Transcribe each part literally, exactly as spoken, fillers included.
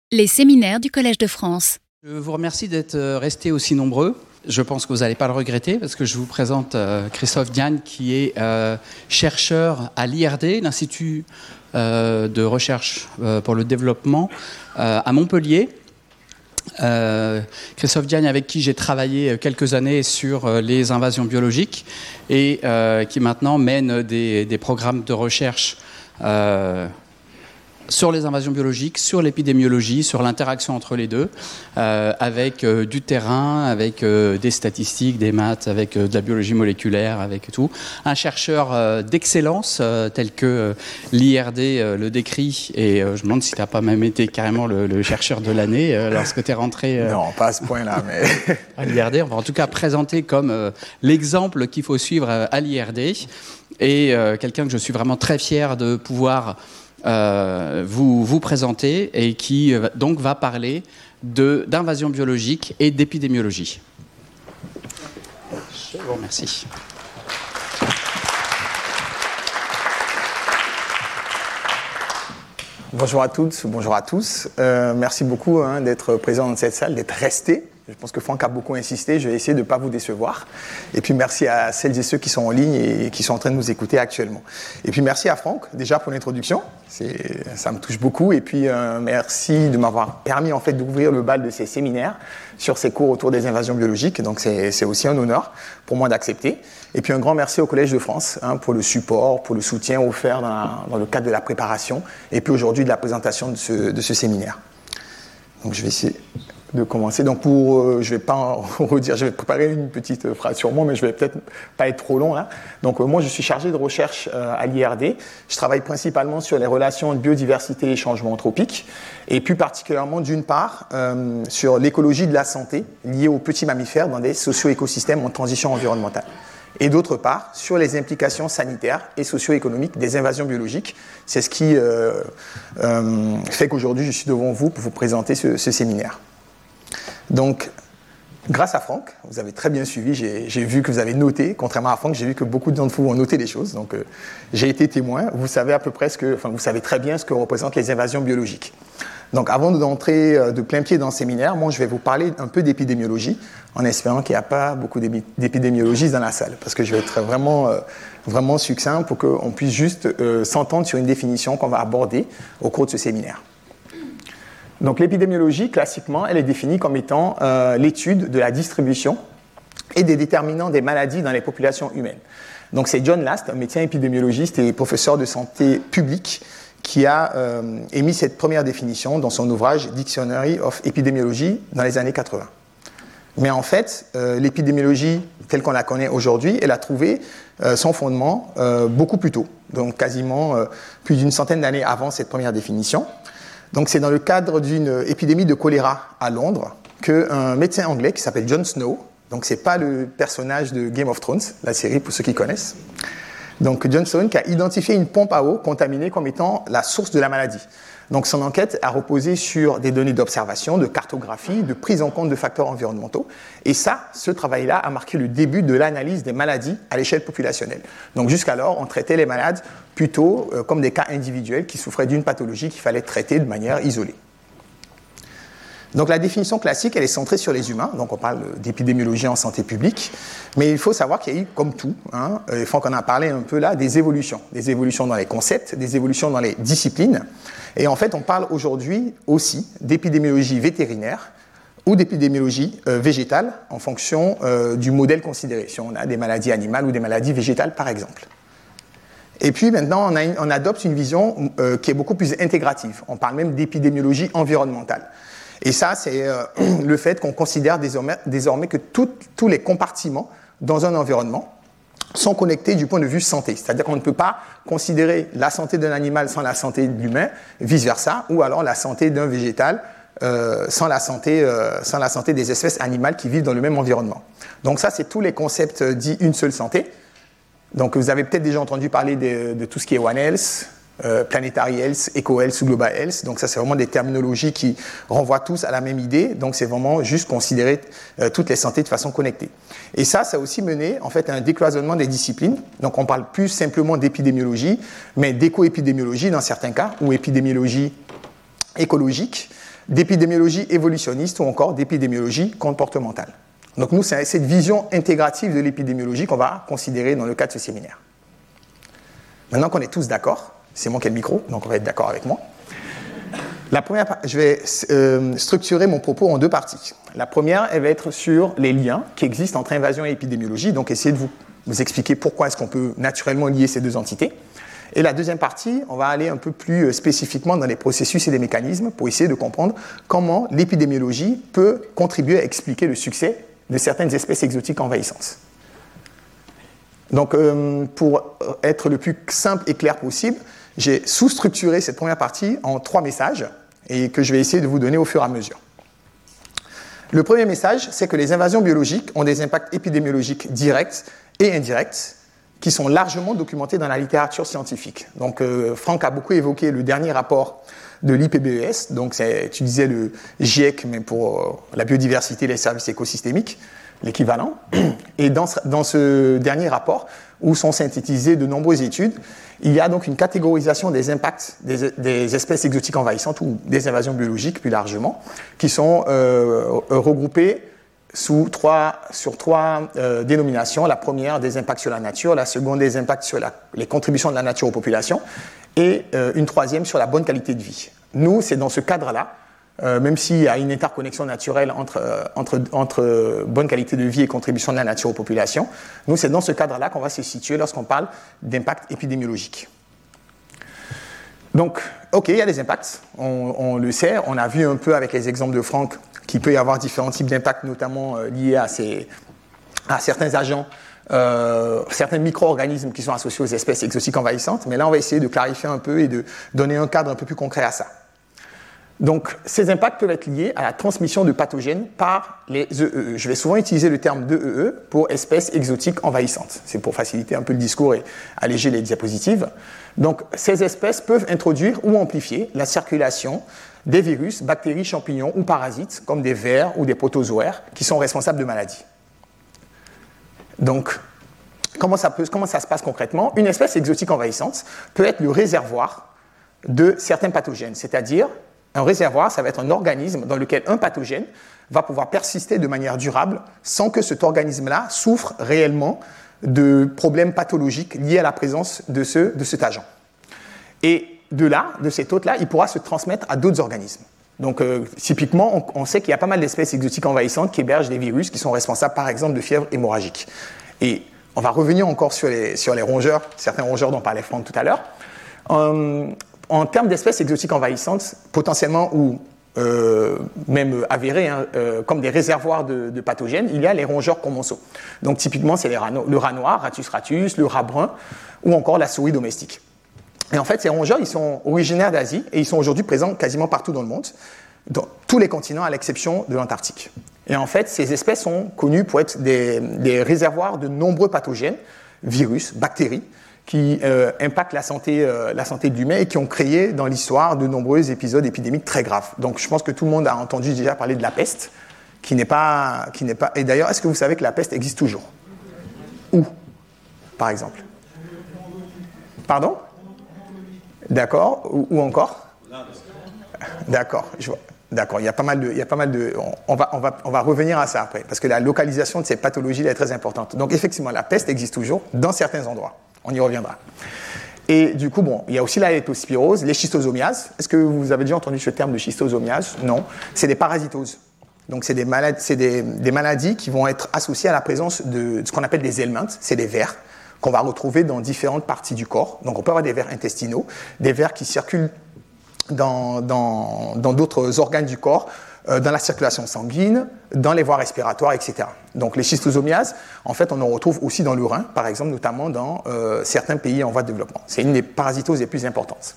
Les séminaires du Collège de France. Je vous remercie d'être restés aussi nombreux. Je pense que vous n'allez pas le regretter parce que je vous présente euh, Christophe Diagne qui est euh, chercheur à l'I R D, l'Institut euh, de recherche euh, pour le développement euh, à Montpellier. Euh, Christophe Diagne avec qui j'ai travaillé quelques années sur euh, les invasions biologiques et euh, qui maintenant mène des, des programmes de recherche euh, sur les invasions biologiques, sur l'épidémiologie, sur l'interaction entre les deux, euh, avec euh, du terrain, avec euh, des statistiques, des maths, avec euh, de la biologie moléculaire, avec tout. Un chercheur euh, d'excellence, euh, tel que euh, l'I R D euh, le décrit, et euh, je me demande si tu n'as pas même été carrément le, le chercheur de l'année euh, lorsque tu es rentré euh, non, pas à ce point-là, mais... à l'I R D. On va en tout cas présenter comme euh, l'exemple qu'il faut suivre euh, à l'I R D, et euh, quelqu'un que je suis vraiment très fier de pouvoir... Euh, vous, vous présenter et qui euh, donc va parler de, d'invasion biologique et d'épidémiologie. Je vous remercie. Bonjour à toutes, bonjour à tous. Euh, merci beaucoup hein, d'être présent dans cette salle, d'être resté. Je pense que Franck a beaucoup insisté, je vais essayer de ne pas vous décevoir. Et puis merci à celles et ceux qui sont en ligne et qui sont en train de nous écouter actuellement. Et puis merci à Franck déjà pour l'introduction, c'est, ça me touche beaucoup. Et puis euh, merci de m'avoir permis en fait d'ouvrir le bal de ces séminaires sur ces cours autour des invasions biologiques. Donc c'est, c'est aussi un honneur pour moi d'accepter. Et puis un grand merci au Collège de France hein, pour le support, pour le soutien offert dans, la, dans le cadre de la préparation et puis aujourd'hui de la présentation de ce, de ce séminaire. Donc je vais essayer de commencer. Donc pour, euh, je vais pas en redire, je vais préparer une petite phrase sur moi, mais je vais peut-être pas être trop long là. Donc euh, moi je suis chargé de recherche euh, à l'I R D. Je travaille principalement sur les relations de biodiversité et changement anthropique, et plus particulièrement d'une part euh, sur l'écologie de la santé liée aux petits mammifères dans des socio-écosystèmes en transition environnementale. Et d'autre part, sur les implications sanitaires et socio-économiques des invasions biologiques. C'est ce qui euh, euh, fait qu'aujourd'hui je suis devant vous pour vous présenter ce, ce séminaire. Donc, grâce à Franck, vous avez très bien suivi, j'ai, j'ai vu que vous avez noté, contrairement à Franck, j'ai vu que beaucoup d'entre vous ont noté des choses, donc euh, j'ai été témoin, vous savez à peu près ce que, enfin vous savez très bien ce que représentent les invasions biologiques. Donc avant d'entrer euh, de plein pied dans le séminaire, moi je vais vous parler un peu d'épidémiologie, en espérant qu'il n'y a pas beaucoup d'épidémiologistes dans la salle, parce que je vais être vraiment, euh, vraiment succinct pour qu'on puisse juste euh, s'entendre sur une définition qu'on va aborder au cours de ce séminaire. Donc l'épidémiologie, classiquement, elle est définie comme étant euh, l'étude de la distribution et des déterminants des maladies dans les populations humaines. Donc c'est John Last, un médecin épidémiologiste et professeur de santé publique, qui a euh, émis cette première définition dans son ouvrage Dictionary of Epidemiology dans les années quatre-vingts. Mais en fait, euh, l'épidémiologie telle qu'on la connaît aujourd'hui, elle a trouvé euh, son fondement euh, beaucoup plus tôt, donc quasiment euh, plus d'une centaine d'années avant cette première définition. Donc c'est dans le cadre d'une épidémie de choléra à Londres qu'un médecin anglais qui s'appelle John Snow, donc c'est pas le personnage de Game of Thrones, la série pour ceux qui connaissent, donc John Snow qui a identifié une pompe à eau contaminée comme étant la source de la maladie. Donc son enquête a reposé sur des données d'observation, de cartographie, de prise en compte de facteurs environnementaux. Et ça, ce travail-là a marqué le début de l'analyse des maladies à l'échelle populationnelle. Donc jusqu'alors, on traitait les malades plutôt euh, comme des cas individuels qui souffraient d'une pathologie qu'il fallait traiter de manière isolée. Donc la définition classique, elle est centrée sur les humains, donc on parle d'épidémiologie en santé publique, mais il faut savoir qu'il y a eu, comme tout, hein, il faut qu'on en a parlé un peu là, des évolutions, des évolutions dans les concepts, des évolutions dans les disciplines, et en fait on parle aujourd'hui aussi d'épidémiologie vétérinaire ou d'épidémiologie euh, végétale en fonction euh, du modèle considéré, si on a des maladies animales ou des maladies végétales par exemple. Et puis maintenant on, a une, on adopte une vision euh, qui est beaucoup plus intégrative, on parle même d'épidémiologie environnementale. Et ça, c'est euh, le fait qu'on considère désormais, désormais que tout, tous les compartiments dans un environnement sont connectés du point de vue santé. C'est-à-dire qu'on ne peut pas considérer la santé d'un animal sans la santé de l'humain, vice-versa, ou alors la santé d'un végétal euh, sans, la santé, euh, sans la santé des espèces animales qui vivent dans le même environnement. Donc ça, c'est tous les concepts dits une seule santé. Donc vous avez peut-être déjà entendu parler de, de tout ce qui est One Health, Euh, Planetary Health, Eco Health ou Global Health. Donc ça, c'est vraiment des terminologies qui renvoient tous à la même idée. Donc c'est vraiment juste considérer euh, toutes les santé de façon connectée. Et ça, ça a aussi mené en fait à un décloisonnement des disciplines. Donc on parle plus simplement d'épidémiologie, mais d'éco-épidémiologie dans certains cas, ou épidémiologie écologique. d'épidémiologie évolutionniste ou encore d'épidémiologie comportementale. Donc nous, c'est cette vision intégrative de l'épidémiologie qu'on va considérer dans le cadre de ce séminaire. Maintenant qu'on est tous d'accord, c'est moi qui ai le micro, donc on va être d'accord avec moi. La première, je vais euh, structurer mon propos en deux parties. La première, elle va être sur les liens qui existent entre invasion et épidémiologie, donc essayer de vous, vous expliquer pourquoi est-ce qu'on peut naturellement lier ces deux entités. Et la deuxième partie, on va aller un peu plus spécifiquement dans les processus et les mécanismes pour essayer de comprendre comment l'épidémiologie peut contribuer à expliquer le succès de certaines espèces exotiques envahissantes. Donc, euh, pour être le plus simple et clair possible, j'ai sous-structuré cette première partie en trois messages et que je vais essayer de vous donner au fur et à mesure. Le premier message, c'est que les invasions biologiques ont des impacts épidémiologiques directs et indirects qui sont largement documentés dans la littérature scientifique. Donc, euh, Franck a beaucoup évoqué le dernier rapport de l'I P B E S, donc c'est, tu disais le GIEC, mais pour euh, la biodiversité et les services écosystémiques, l'équivalent. Et dans ce, dans ce dernier rapport, où sont synthétisées de nombreuses études, il y a donc une catégorisation des impacts des, des espèces exotiques envahissantes ou des invasions biologiques plus largement, qui sont euh, regroupées sous trois, sur trois euh, dénominations. La première, des impacts sur la nature, la seconde, des impacts sur la, les contributions de la nature aux populations, et euh, une troisième sur la bonne qualité de vie. Nous, c'est dans ce cadre-là, euh, même s'il y a une interconnexion naturelle entre, euh, entre, entre bonne qualité de vie et contribution de la nature aux populations, nous, c'est dans ce cadre-là qu'on va se situer lorsqu'on parle d'impact épidémiologique. Donc, OK, il y a des impacts, on, on le sait, on a vu un peu avec les exemples de Franck qu'il peut y avoir différents types d'impacts, notamment euh, liés à, ces, à certains agents, euh, certains micro-organismes qui sont associés aux espèces exotiques envahissantes, mais là, on va essayer de clarifier un peu et de donner un cadre un peu plus concret à ça. Donc, ces impacts peuvent être liés à la transmission de pathogènes par les E E E. Je vais souvent utiliser le terme d'E E E pour espèces exotiques envahissantes. C'est pour faciliter un peu le discours et alléger les diapositives. Donc, ces espèces peuvent introduire ou amplifier la circulation des virus, bactéries, champignons ou parasites, comme des vers ou des protozoaires, qui sont responsables de maladies. Donc, comment ça, peut, comment ça se passe concrètement ? Une espèce exotique envahissante peut être le réservoir de certains pathogènes, c'est-à-dire un réservoir, ça va être un organisme dans lequel un pathogène va pouvoir persister de manière durable sans que cet organisme-là souffre réellement de problèmes pathologiques liés à la présence de, ce, de cet agent. Et de là, de cet hôte-là, il pourra se transmettre à d'autres organismes. Donc, euh, typiquement, on, on sait qu'il y a pas mal d'espèces exotiques envahissantes qui hébergent des virus qui sont responsables, par exemple, de fièvre hémorragique. Et on va revenir encore sur les, sur les rongeurs, certains rongeurs dont parlait Franck tout à l'heure. Euh, En termes d'espèces exotiques envahissantes, potentiellement ou euh, même avérées, hein, euh, comme des réservoirs de, de pathogènes, il y a les rongeurs commensaux. Donc typiquement, c'est les rats, le rat noir, Rattus ratus, le rat brun, ou encore la souris domestique. Et en fait, ces rongeurs, ils sont originaires d'Asie et ils sont aujourd'hui présents quasiment partout dans le monde, dans tous les continents à l'exception de l'Antarctique. Et en fait, ces espèces sont connues pour être des, des réservoirs de nombreux pathogènes, virus, bactéries, qui euh, impactent la santé, euh, la santé de l'humain et qui ont créé dans l'histoire de nombreux épisodes épidémiques très graves. Donc je pense que tout le monde a entendu déjà parler de la peste, qui n'est pas... Qui n'est pas... Et d'ailleurs, est-ce que vous savez que la peste existe toujours ? Où, par exemple ? Pardon ? D'accord. Où, où encore ? D'accord, je vois. D'accord, il y a pas mal de... Il y a pas mal de on, on, va, on, va, on va revenir à ça après, parce que la localisation de ces pathologies là, est très importante. Donc effectivement, la peste existe toujours dans certains endroits. On y reviendra. Et du coup, bon, il y a aussi la leptospirose, les schistosomiases. Est-ce que vous avez déjà entendu ce terme de schistosomiase ? Non. C'est des parasitoses. Donc, c'est, des maladies, c'est des, des maladies qui vont être associées à la présence de ce qu'on appelle des helminths. C'est des vers qu'on va retrouver dans différentes parties du corps. Donc, on peut avoir des vers intestinaux, des vers qui circulent dans, dans, dans d'autres organes du corps, euh, dans la circulation sanguine, dans les voies respiratoires, et cetera. Donc les schistosomiases, en fait, on en retrouve aussi dans le rein, par exemple, notamment dans euh, certains pays en voie de développement. C'est une des parasitoses les plus importantes.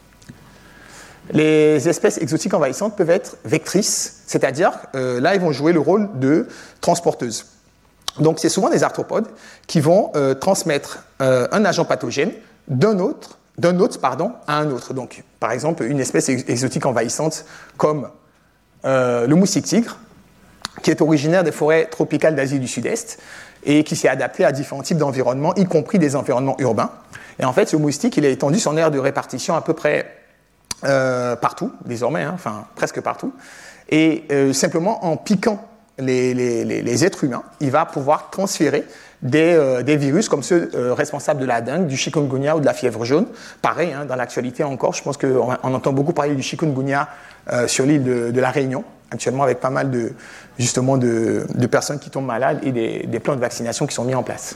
Les espèces exotiques envahissantes peuvent être vectrices, c'est-à-dire, euh, là, elles vont jouer le rôle de transporteuses. Donc c'est souvent des arthropodes qui vont euh, transmettre euh, un agent pathogène d'un autre, d'un autre pardon, à un autre. Donc, par exemple, une espèce exotique envahissante comme euh, le moustique tigre, qui est originaire des forêts tropicales d'Asie du Sud-Est et qui s'est adapté à différents types d'environnements, y compris des environnements urbains. Et en fait, ce moustique, il a étendu son aire de répartition à peu près euh, partout, désormais, hein, enfin presque partout. Et euh, simplement en piquant les, les, les, les êtres humains, il va pouvoir transférer des, euh, des virus comme ceux euh, responsables de la dengue, du chikungunya ou de la fièvre jaune. Pareil, hein, dans l'actualité encore, je pense qu'on on entend beaucoup parler du chikungunya euh, sur l'île de, de la Réunion, actuellement avec pas mal de, justement de, de personnes qui tombent malades et des, des plans de vaccination qui sont mis en place.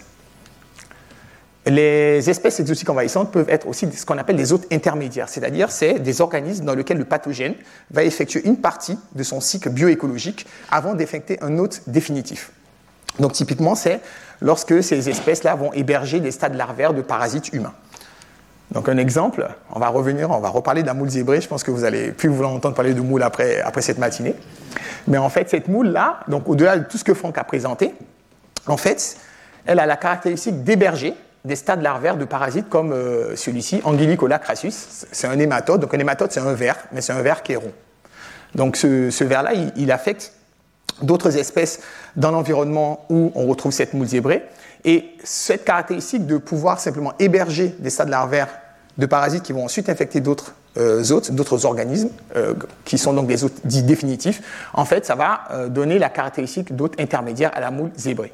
Les espèces exotiques envahissantes peuvent être aussi ce qu'on appelle des hôtes intermédiaires, c'est-à-dire c'est des organismes dans lesquels le pathogène va effectuer une partie de son cycle bioécologique avant d'infecter un hôte définitif. Donc typiquement, c'est lorsque ces espèces-là vont héberger des stades larvaires de parasites humains. Donc un exemple, on va revenir, on va reparler de la moule zébrée, je pense que vous allez plus vouloir entendre parler de moule après, après cette matinée. Mais en fait, cette moule-là, donc au-delà de tout ce que Franck a présenté, en fait, elle a la caractéristique d'héberger des stades larvaires de parasites comme euh, celui-ci, Anguillicola crassus. C'est un hématode. Donc un hématode, c'est un ver, mais c'est un ver qui est rond. Donc ce, ce ver-là, il, il affecte d'autres espèces dans l'environnement où on retrouve cette moule zébrée. Et cette caractéristique de pouvoir simplement héberger des stades larvaires de parasites qui vont ensuite infecter d'autres euh, hôtes, d'autres organismes, euh, qui sont donc des hôtes dits définitifs, en fait, ça va euh, donner la caractéristique d'hôte intermédiaire à la moule zébrée.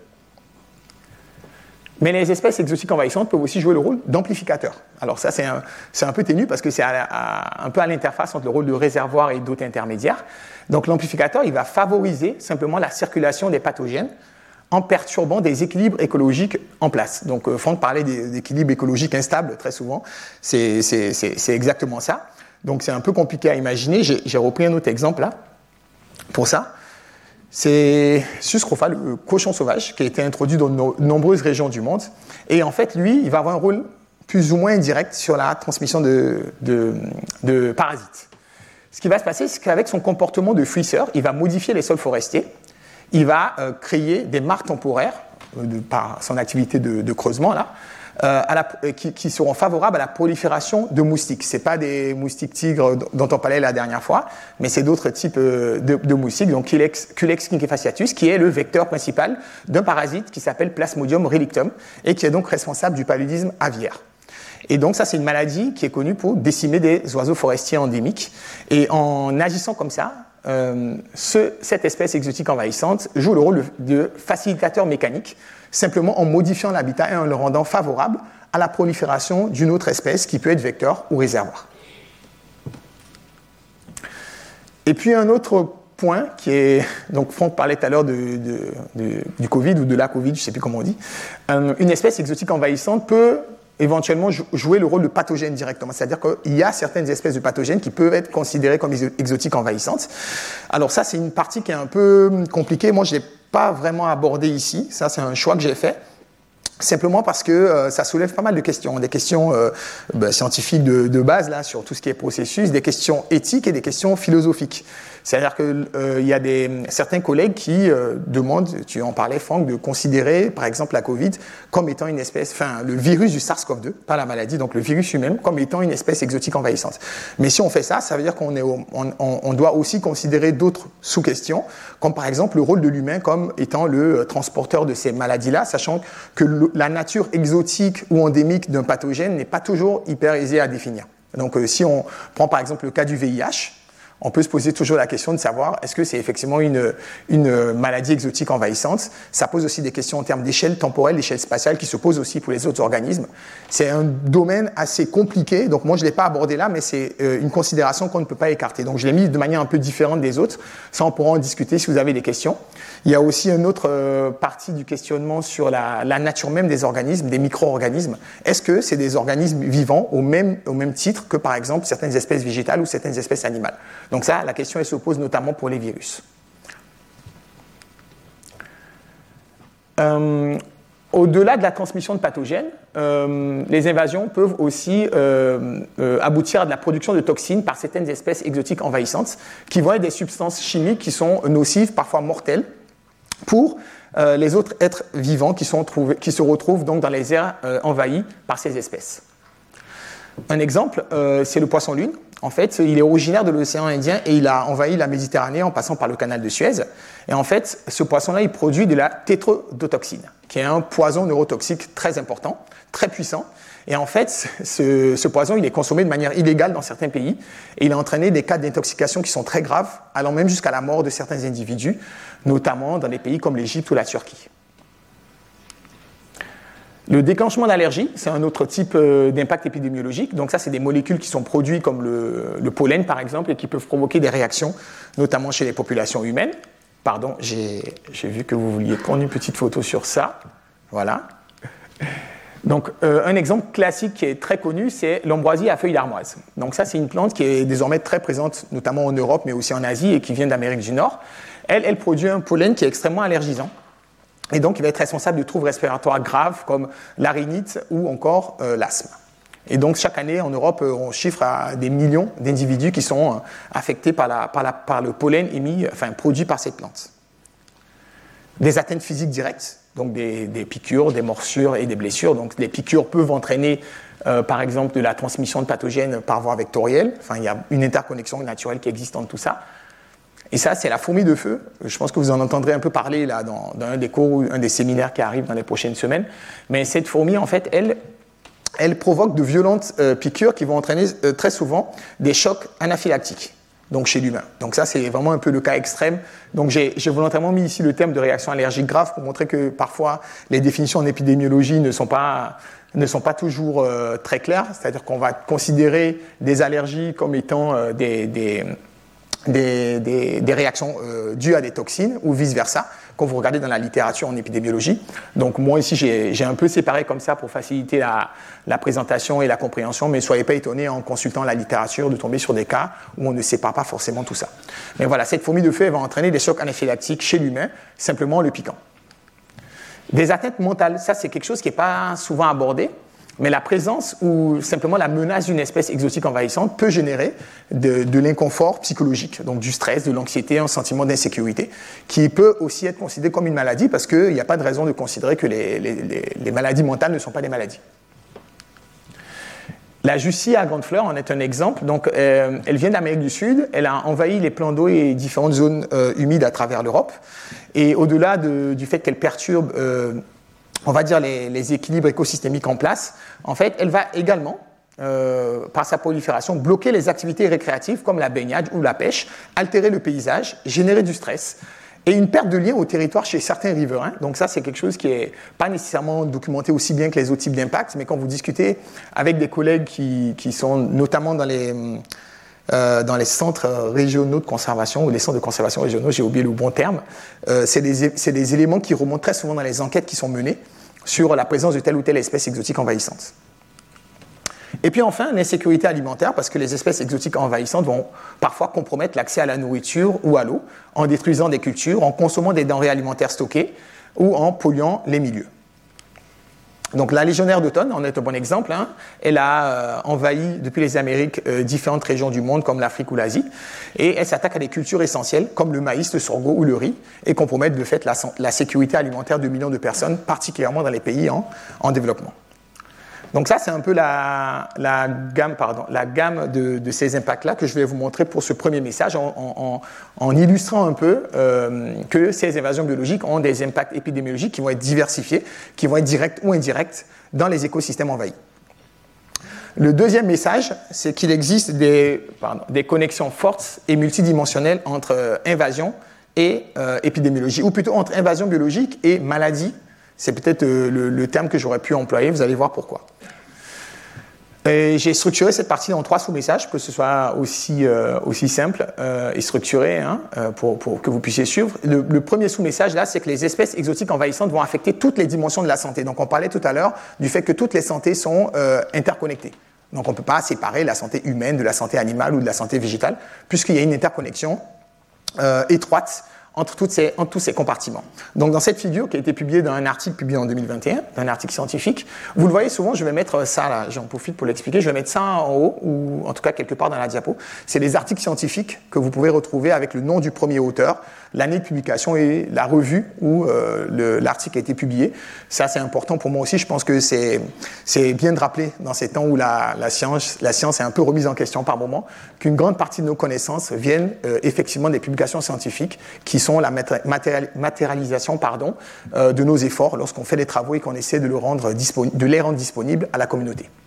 Mais les espèces exotiques envahissantes peuvent aussi jouer le rôle d'amplificateur. Alors ça, c'est un, c'est un peu ténu parce que c'est à, à, un peu à l'interface entre le rôle de réservoir et d'hôte intermédiaire. Donc l'amplificateur, il va favoriser simplement la circulation des pathogènes en perturbant des équilibres écologiques en place. Donc euh, Franck parlait d'équilibres écologiques instables très souvent. C'est, c'est, c'est, c'est exactement ça. Donc c'est un peu compliqué à imaginer. J'ai, j'ai repris un autre exemple là pour ça. C'est Suscrofa, le cochon sauvage, qui a été introduit dans de nombreuses régions du monde. Et en fait, lui, il va avoir un rôle plus ou moins indirect sur la transmission de, de, de parasites. Ce qui va se passer, c'est qu'avec son comportement de fuisseur, il va modifier les sols forestiers. Il va euh, créer des marques temporaires, euh, de, par son activité de, de creusement, là, euh, à la, euh, qui, qui seront favorables à la prolifération de moustiques. Ce n'est pas des moustiques tigres dont on parlait la dernière fois, mais c'est d'autres types euh, de, de moustiques, donc Culex, Culex quinquefasciatus, qui est le vecteur principal d'un parasite qui s'appelle Plasmodium relictum et qui est donc responsable du paludisme aviaire. Et donc ça, c'est une maladie qui est connue pour décimer des oiseaux forestiers endémiques. Et en agissant comme ça, euh, ce, cette espèce exotique envahissante joue le rôle de, de facilitateur mécanique, simplement en modifiant l'habitat et en le rendant favorable à la prolifération d'une autre espèce qui peut être vecteur ou réservoir. Et puis un autre point qui est, donc Franck parlait tout à l'heure de, de, de, du Covid ou de la Covid, je ne sais plus comment on dit, euh, une espèce exotique envahissante peut éventuellement jouer le rôle de pathogène directement. C'est-à-dire qu'il y a certaines espèces de pathogènes qui peuvent être considérées comme exotiques envahissantes. Alors ça, c'est une partie qui est un peu compliquée. Moi, je ne l'ai pas vraiment abordée ici. Ça, c'est un choix que j'ai fait. Simplement parce que euh, ça soulève pas mal de questions, des questions euh, ben, scientifiques de, de base là, sur tout ce qui est processus, des questions éthiques et des questions philosophiques. C'est-à-dire qu'il euh, y a des, certains collègues qui euh, demandent, tu en parlais Franck, de considérer par exemple la Covid comme étant une espèce, enfin le virus du SARS-CoV deux, pas la maladie, donc le virus lui-même comme étant une espèce exotique envahissante. Mais si on fait ça, ça veut dire qu'on est au, on, on doit aussi considérer d'autres sous-questions, comme par exemple le rôle de l'humain comme étant le transporteur de ces maladies-là, sachant que le, la nature exotique ou endémique d'un pathogène n'est pas toujours hyper aisée à définir. Donc euh, si on prend par exemple le cas du V I H, on peut se poser toujours la question de savoir est-ce que c'est effectivement une, une maladie exotique envahissante. Ça pose aussi des questions en termes d'échelle temporelle, d'échelle spatiale qui se posent aussi pour les autres organismes. C'est un domaine assez compliqué, donc moi je ne l'ai pas abordé là, mais c'est une considération qu'on ne peut pas écarter. Donc je l'ai mis de manière un peu différente des autres. Ça, on pourra en discuter si vous avez des questions. Il y a aussi une autre euh, partie du questionnement sur la, la nature même des organismes, des micro-organismes. Est-ce que c'est des organismes vivants au même, au même titre que par exemple certaines espèces végétales ou certaines espèces animales? Donc ça, la question elle se pose notamment pour les virus. Euh, au-delà de la transmission de pathogènes, euh, les invasions peuvent aussi euh, euh, aboutir à de la production de toxines par certaines espèces exotiques envahissantes qui vont être des substances chimiques qui sont nocives, parfois mortelles, pour euh, les autres êtres vivants qui, sont trouvés, qui se retrouvent donc dans les aires euh, envahies par ces espèces. Un exemple, euh, c'est le poisson-lune. En fait, il est originaire de l'océan Indien et il a envahi la Méditerranée en passant par le canal de Suez. Et en fait, ce poisson-là, il produit de la tétrodotoxine, qui est un poison neurotoxique très important, très puissant, Et en fait, ce, ce poison, il est consommé de manière illégale dans certains pays et il a entraîné des cas d'intoxication qui sont très graves, allant même jusqu'à la mort de certains individus, notamment dans des pays comme l'Égypte ou la Turquie. Le déclenchement d'allergie, c'est un autre type d'impact épidémiologique. Donc ça, c'est des molécules qui sont produites comme le, le pollen, par exemple, et qui peuvent provoquer des réactions, notamment chez les populations humaines. Pardon, j'ai, j'ai vu que vous vouliez prendre une petite photo sur ça. Voilà. Donc, euh, un exemple classique qui est très connu, c'est l'ambroisie à feuilles d'armoise. Donc ça, c'est une plante qui est désormais très présente, notamment en Europe, mais aussi en Asie, et qui vient d'Amérique du Nord. Elle, elle produit un pollen qui est extrêmement allergisant. Et donc, il va être responsable de troubles respiratoires graves comme la rhinite ou encore euh, l'asthme. Et donc, chaque année, en Europe, on chiffre à des millions d'individus qui sont affectés par, la, par, la, par le pollen émis, enfin, produit par cette plante. Des atteintes physiques directes, donc des, des piqûres, des morsures et des blessures. Donc, les piqûres peuvent entraîner, euh, par exemple, de la transmission de pathogènes par voie vectorielle. Enfin, il y a une interconnexion naturelle qui existe entre tout ça. Et ça, c'est la fourmi de feu. Je pense que vous en entendrez un peu parler là, dans, dans un des cours ou un des séminaires qui arrivent dans les prochaines semaines. Mais cette fourmi, en fait, elle, elle provoque de violentes euh, piqûres qui vont entraîner euh, très souvent des chocs anaphylactiques, donc chez l'humain. Donc ça, c'est vraiment un peu le cas extrême. Donc j'ai, j'ai volontairement mis ici le terme de réaction allergique grave pour montrer que parfois, les définitions en épidémiologie ne sont pas, ne sont pas toujours euh, très claires. C'est-à-dire qu'on va considérer des allergies comme étant euh, des... des Des, des, des réactions euh, dues à des toxines ou vice-versa, quand vous regardez dans la littérature en épidémiologie. Donc moi ici, j'ai, j'ai un peu séparé comme ça pour faciliter la, la présentation et la compréhension, mais ne soyez pas étonnés en consultant la littérature de tomber sur des cas où on ne sépare pas forcément tout ça. Mais voilà, cette fourmi de feu, elle va entraîner des chocs anaphylactiques chez l'humain, simplement en le piquant. Des atteintes mentales, ça c'est quelque chose qui n'est pas souvent abordé, mais la présence ou simplement la menace d'une espèce exotique envahissante peut générer de, de l'inconfort psychologique, donc du stress, de l'anxiété, un sentiment d'insécurité, qui peut aussi être considéré comme une maladie parce qu'il n'y a pas de raison de considérer que les, les, les, les maladies mentales ne sont pas des maladies. La Jussie à grande fleur en est un exemple. Donc, euh, elle vient d'Amérique du Sud. Elle a envahi les plans d'eau et différentes zones euh, humides à travers l'Europe. Et au-delà de, du fait qu'elle perturbe euh, on va dire les, les équilibres écosystémiques en place, en fait, elle va également, euh, par sa prolifération, bloquer les activités récréatives comme la baignade ou la pêche, altérer le paysage, générer du stress et une perte de lien au territoire chez certains riverains. Donc ça, c'est quelque chose qui n'est pas nécessairement documenté aussi bien que les autres types d'impacts, mais quand vous discutez avec des collègues qui, qui sont notamment dans les... Euh, dans les centres régionaux de conservation ou les centres de conservation régionaux, j'ai oublié le bon terme, euh, c'est, des, c'est des éléments qui remontent très souvent dans les enquêtes qui sont menées sur la présence de telle ou telle espèce exotique envahissante. Et puis enfin, l'insécurité alimentaire, parce que les espèces exotiques envahissantes vont parfois compromettre l'accès à la nourriture ou à l'eau en détruisant des cultures, en consommant des denrées alimentaires stockées ou en polluant les milieux. Donc la légionnaire d'automne en est un bon exemple. Hein. Elle a euh, envahi depuis les Amériques euh, différentes régions du monde comme l'Afrique ou l'Asie et elle s'attaque à des cultures essentielles comme le maïs, le sorgho ou le riz et compromettent de fait la, la sécurité alimentaire de millions de personnes, particulièrement dans les pays en, en développement. Donc ça, c'est un peu la, la gamme, pardon, la gamme de, de ces impacts-là que je vais vous montrer pour ce premier message en, en, en illustrant un peu euh, que ces invasions biologiques ont des impacts épidémiologiques qui vont être diversifiés, qui vont être directs ou indirects dans les écosystèmes envahis. Le deuxième message, c'est qu'il existe des, pardon, des connexions fortes et multidimensionnelles entre euh, invasion et euh, épidémiologie, ou plutôt entre invasion biologique et maladie. C'est peut-être euh, le, le terme que j'aurais pu employer, vous allez voir pourquoi. Et j'ai structuré cette partie en trois sous-messages, pour que ce soit aussi, euh, aussi simple euh, et structuré hein, pour, pour que vous puissiez suivre. Le, le premier sous-message, là, c'est que les espèces exotiques envahissantes vont affecter toutes les dimensions de la santé. Donc, on parlait tout à l'heure du fait que toutes les santé sont euh, interconnectées. Donc, on ne peut pas séparer la santé humaine de la santé animale ou de la santé végétale, puisqu'il y a une interconnexion euh, étroite entre, toutes ces, entre tous ces compartiments. Donc, dans cette figure qui a été publiée dans un article publié en deux mille vingt et un, un article scientifique, vous le voyez souvent, je vais mettre ça là, j'en profite pour l'expliquer, je vais mettre ça en haut, ou en tout cas quelque part dans la diapo. C'est les articles scientifiques que vous pouvez retrouver avec le nom du premier auteur, l'année de publication et la revue où euh, le, l'article a été publié. Ça, c'est important pour moi aussi. Je pense que c'est, c'est bien de rappeler dans ces temps où la, la, science, la science est un peu remise en question par moment, qu'une grande partie de nos connaissances viennent euh, effectivement des publications scientifiques qui sont la matéri- matérialisation pardon, euh, de nos efforts lorsqu'on fait des travaux et qu'on essaie de, le rendre disponi- de les rendre disponibles à la communauté.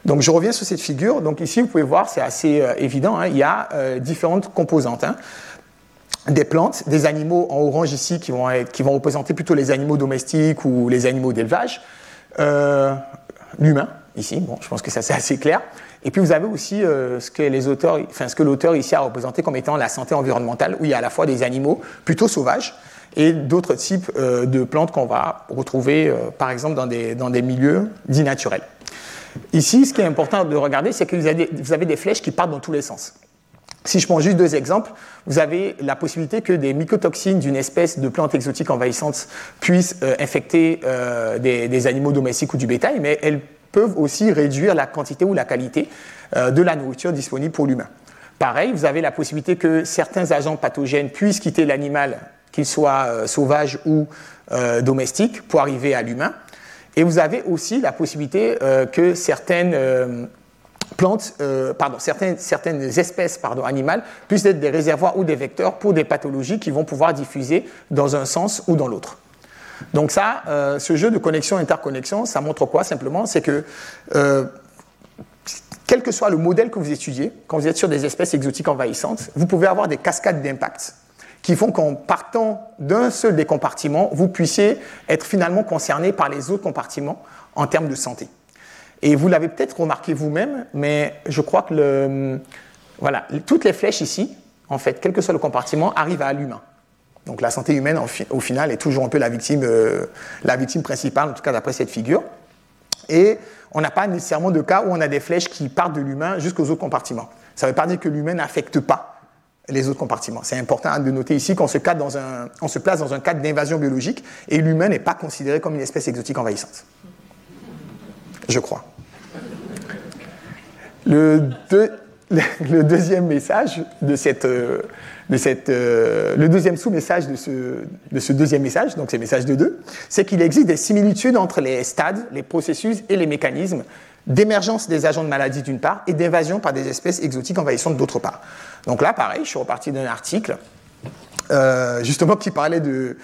Donc je reviens sur cette figure. Donc ici, vous pouvez voir, c'est assez euh, évident, hein, il y a euh, différentes composantes. Hein. Des plantes, des animaux en orange ici qui vont, être, qui vont représenter plutôt les animaux domestiques ou les animaux d'élevage, euh, l'humain ici, bon, je pense que ça c'est assez clair. Et puis vous avez aussi euh, ce que les auteurs, enfin ce que l'auteur ici a représenté comme étant la santé environnementale, où il y a à la fois des animaux plutôt sauvages et d'autres types euh, de plantes qu'on va retrouver euh, par exemple dans des, dans des milieux dits naturels. Ici, ce qui est important de regarder, c'est que vous avez, des, vous avez des flèches qui partent dans tous les sens. Si je prends juste deux exemples, vous avez la possibilité que des mycotoxines d'une espèce de plante exotique envahissante puissent euh, infecter euh, des, des animaux domestiques ou du bétail, mais elles peuvent aussi réduire la quantité ou la qualité euh, de la nourriture disponible pour l'humain. Pareil, vous avez la possibilité que certains agents pathogènes puissent quitter l'animal, qu'il soit euh, sauvage ou euh, domestique, pour arriver à l'humain. Et vous avez aussi la possibilité euh, que certaines... Euh, plantes, euh, pardon, certaines, certaines espèces pardon, animales puissent être des réservoirs ou des vecteurs pour des pathologies qui vont pouvoir diffuser dans un sens ou dans l'autre. Donc ça, euh, ce jeu de connexion-interconnexion, ça montre quoi simplement? C'est que euh, quel que soit le modèle que vous étudiez, quand vous êtes sur des espèces exotiques envahissantes, vous pouvez avoir des cascades d'impact qui font qu'en partant d'un seul des compartiments, vous puissiez être finalement concerné par les autres compartiments en termes de santé. Et vous l'avez peut-être remarqué vous-même, mais je crois que le, voilà, toutes les flèches ici, en fait, quel que soit le compartiment, arrivent à l'humain. Donc la santé humaine, au final, est toujours un peu la victime, euh, la victime principale, en tout cas d'après cette figure. Et on n'a pas nécessairement de cas où on a des flèches qui partent de l'humain jusqu'aux autres compartiments. Ça ne veut pas dire que l'humain n'affecte pas les autres compartiments. C'est important de noter ici qu'on se, dans un, on se place dans un cadre d'invasion biologique et l'humain n'est pas considéré comme une espèce exotique envahissante. Je crois. Le, deux, le deuxième message de cette, de cette, euh, le deuxième sous-message de ce, de ce deuxième message, donc c'est le message de deux, c'est qu'il existe des similitudes entre les stades, les processus et les mécanismes d'émergence des agents de maladie d'une part et d'invasion par des espèces exotiques envahissantes d'autre part. Donc là, pareil, je suis reparti d'un article euh, justement qui parlait de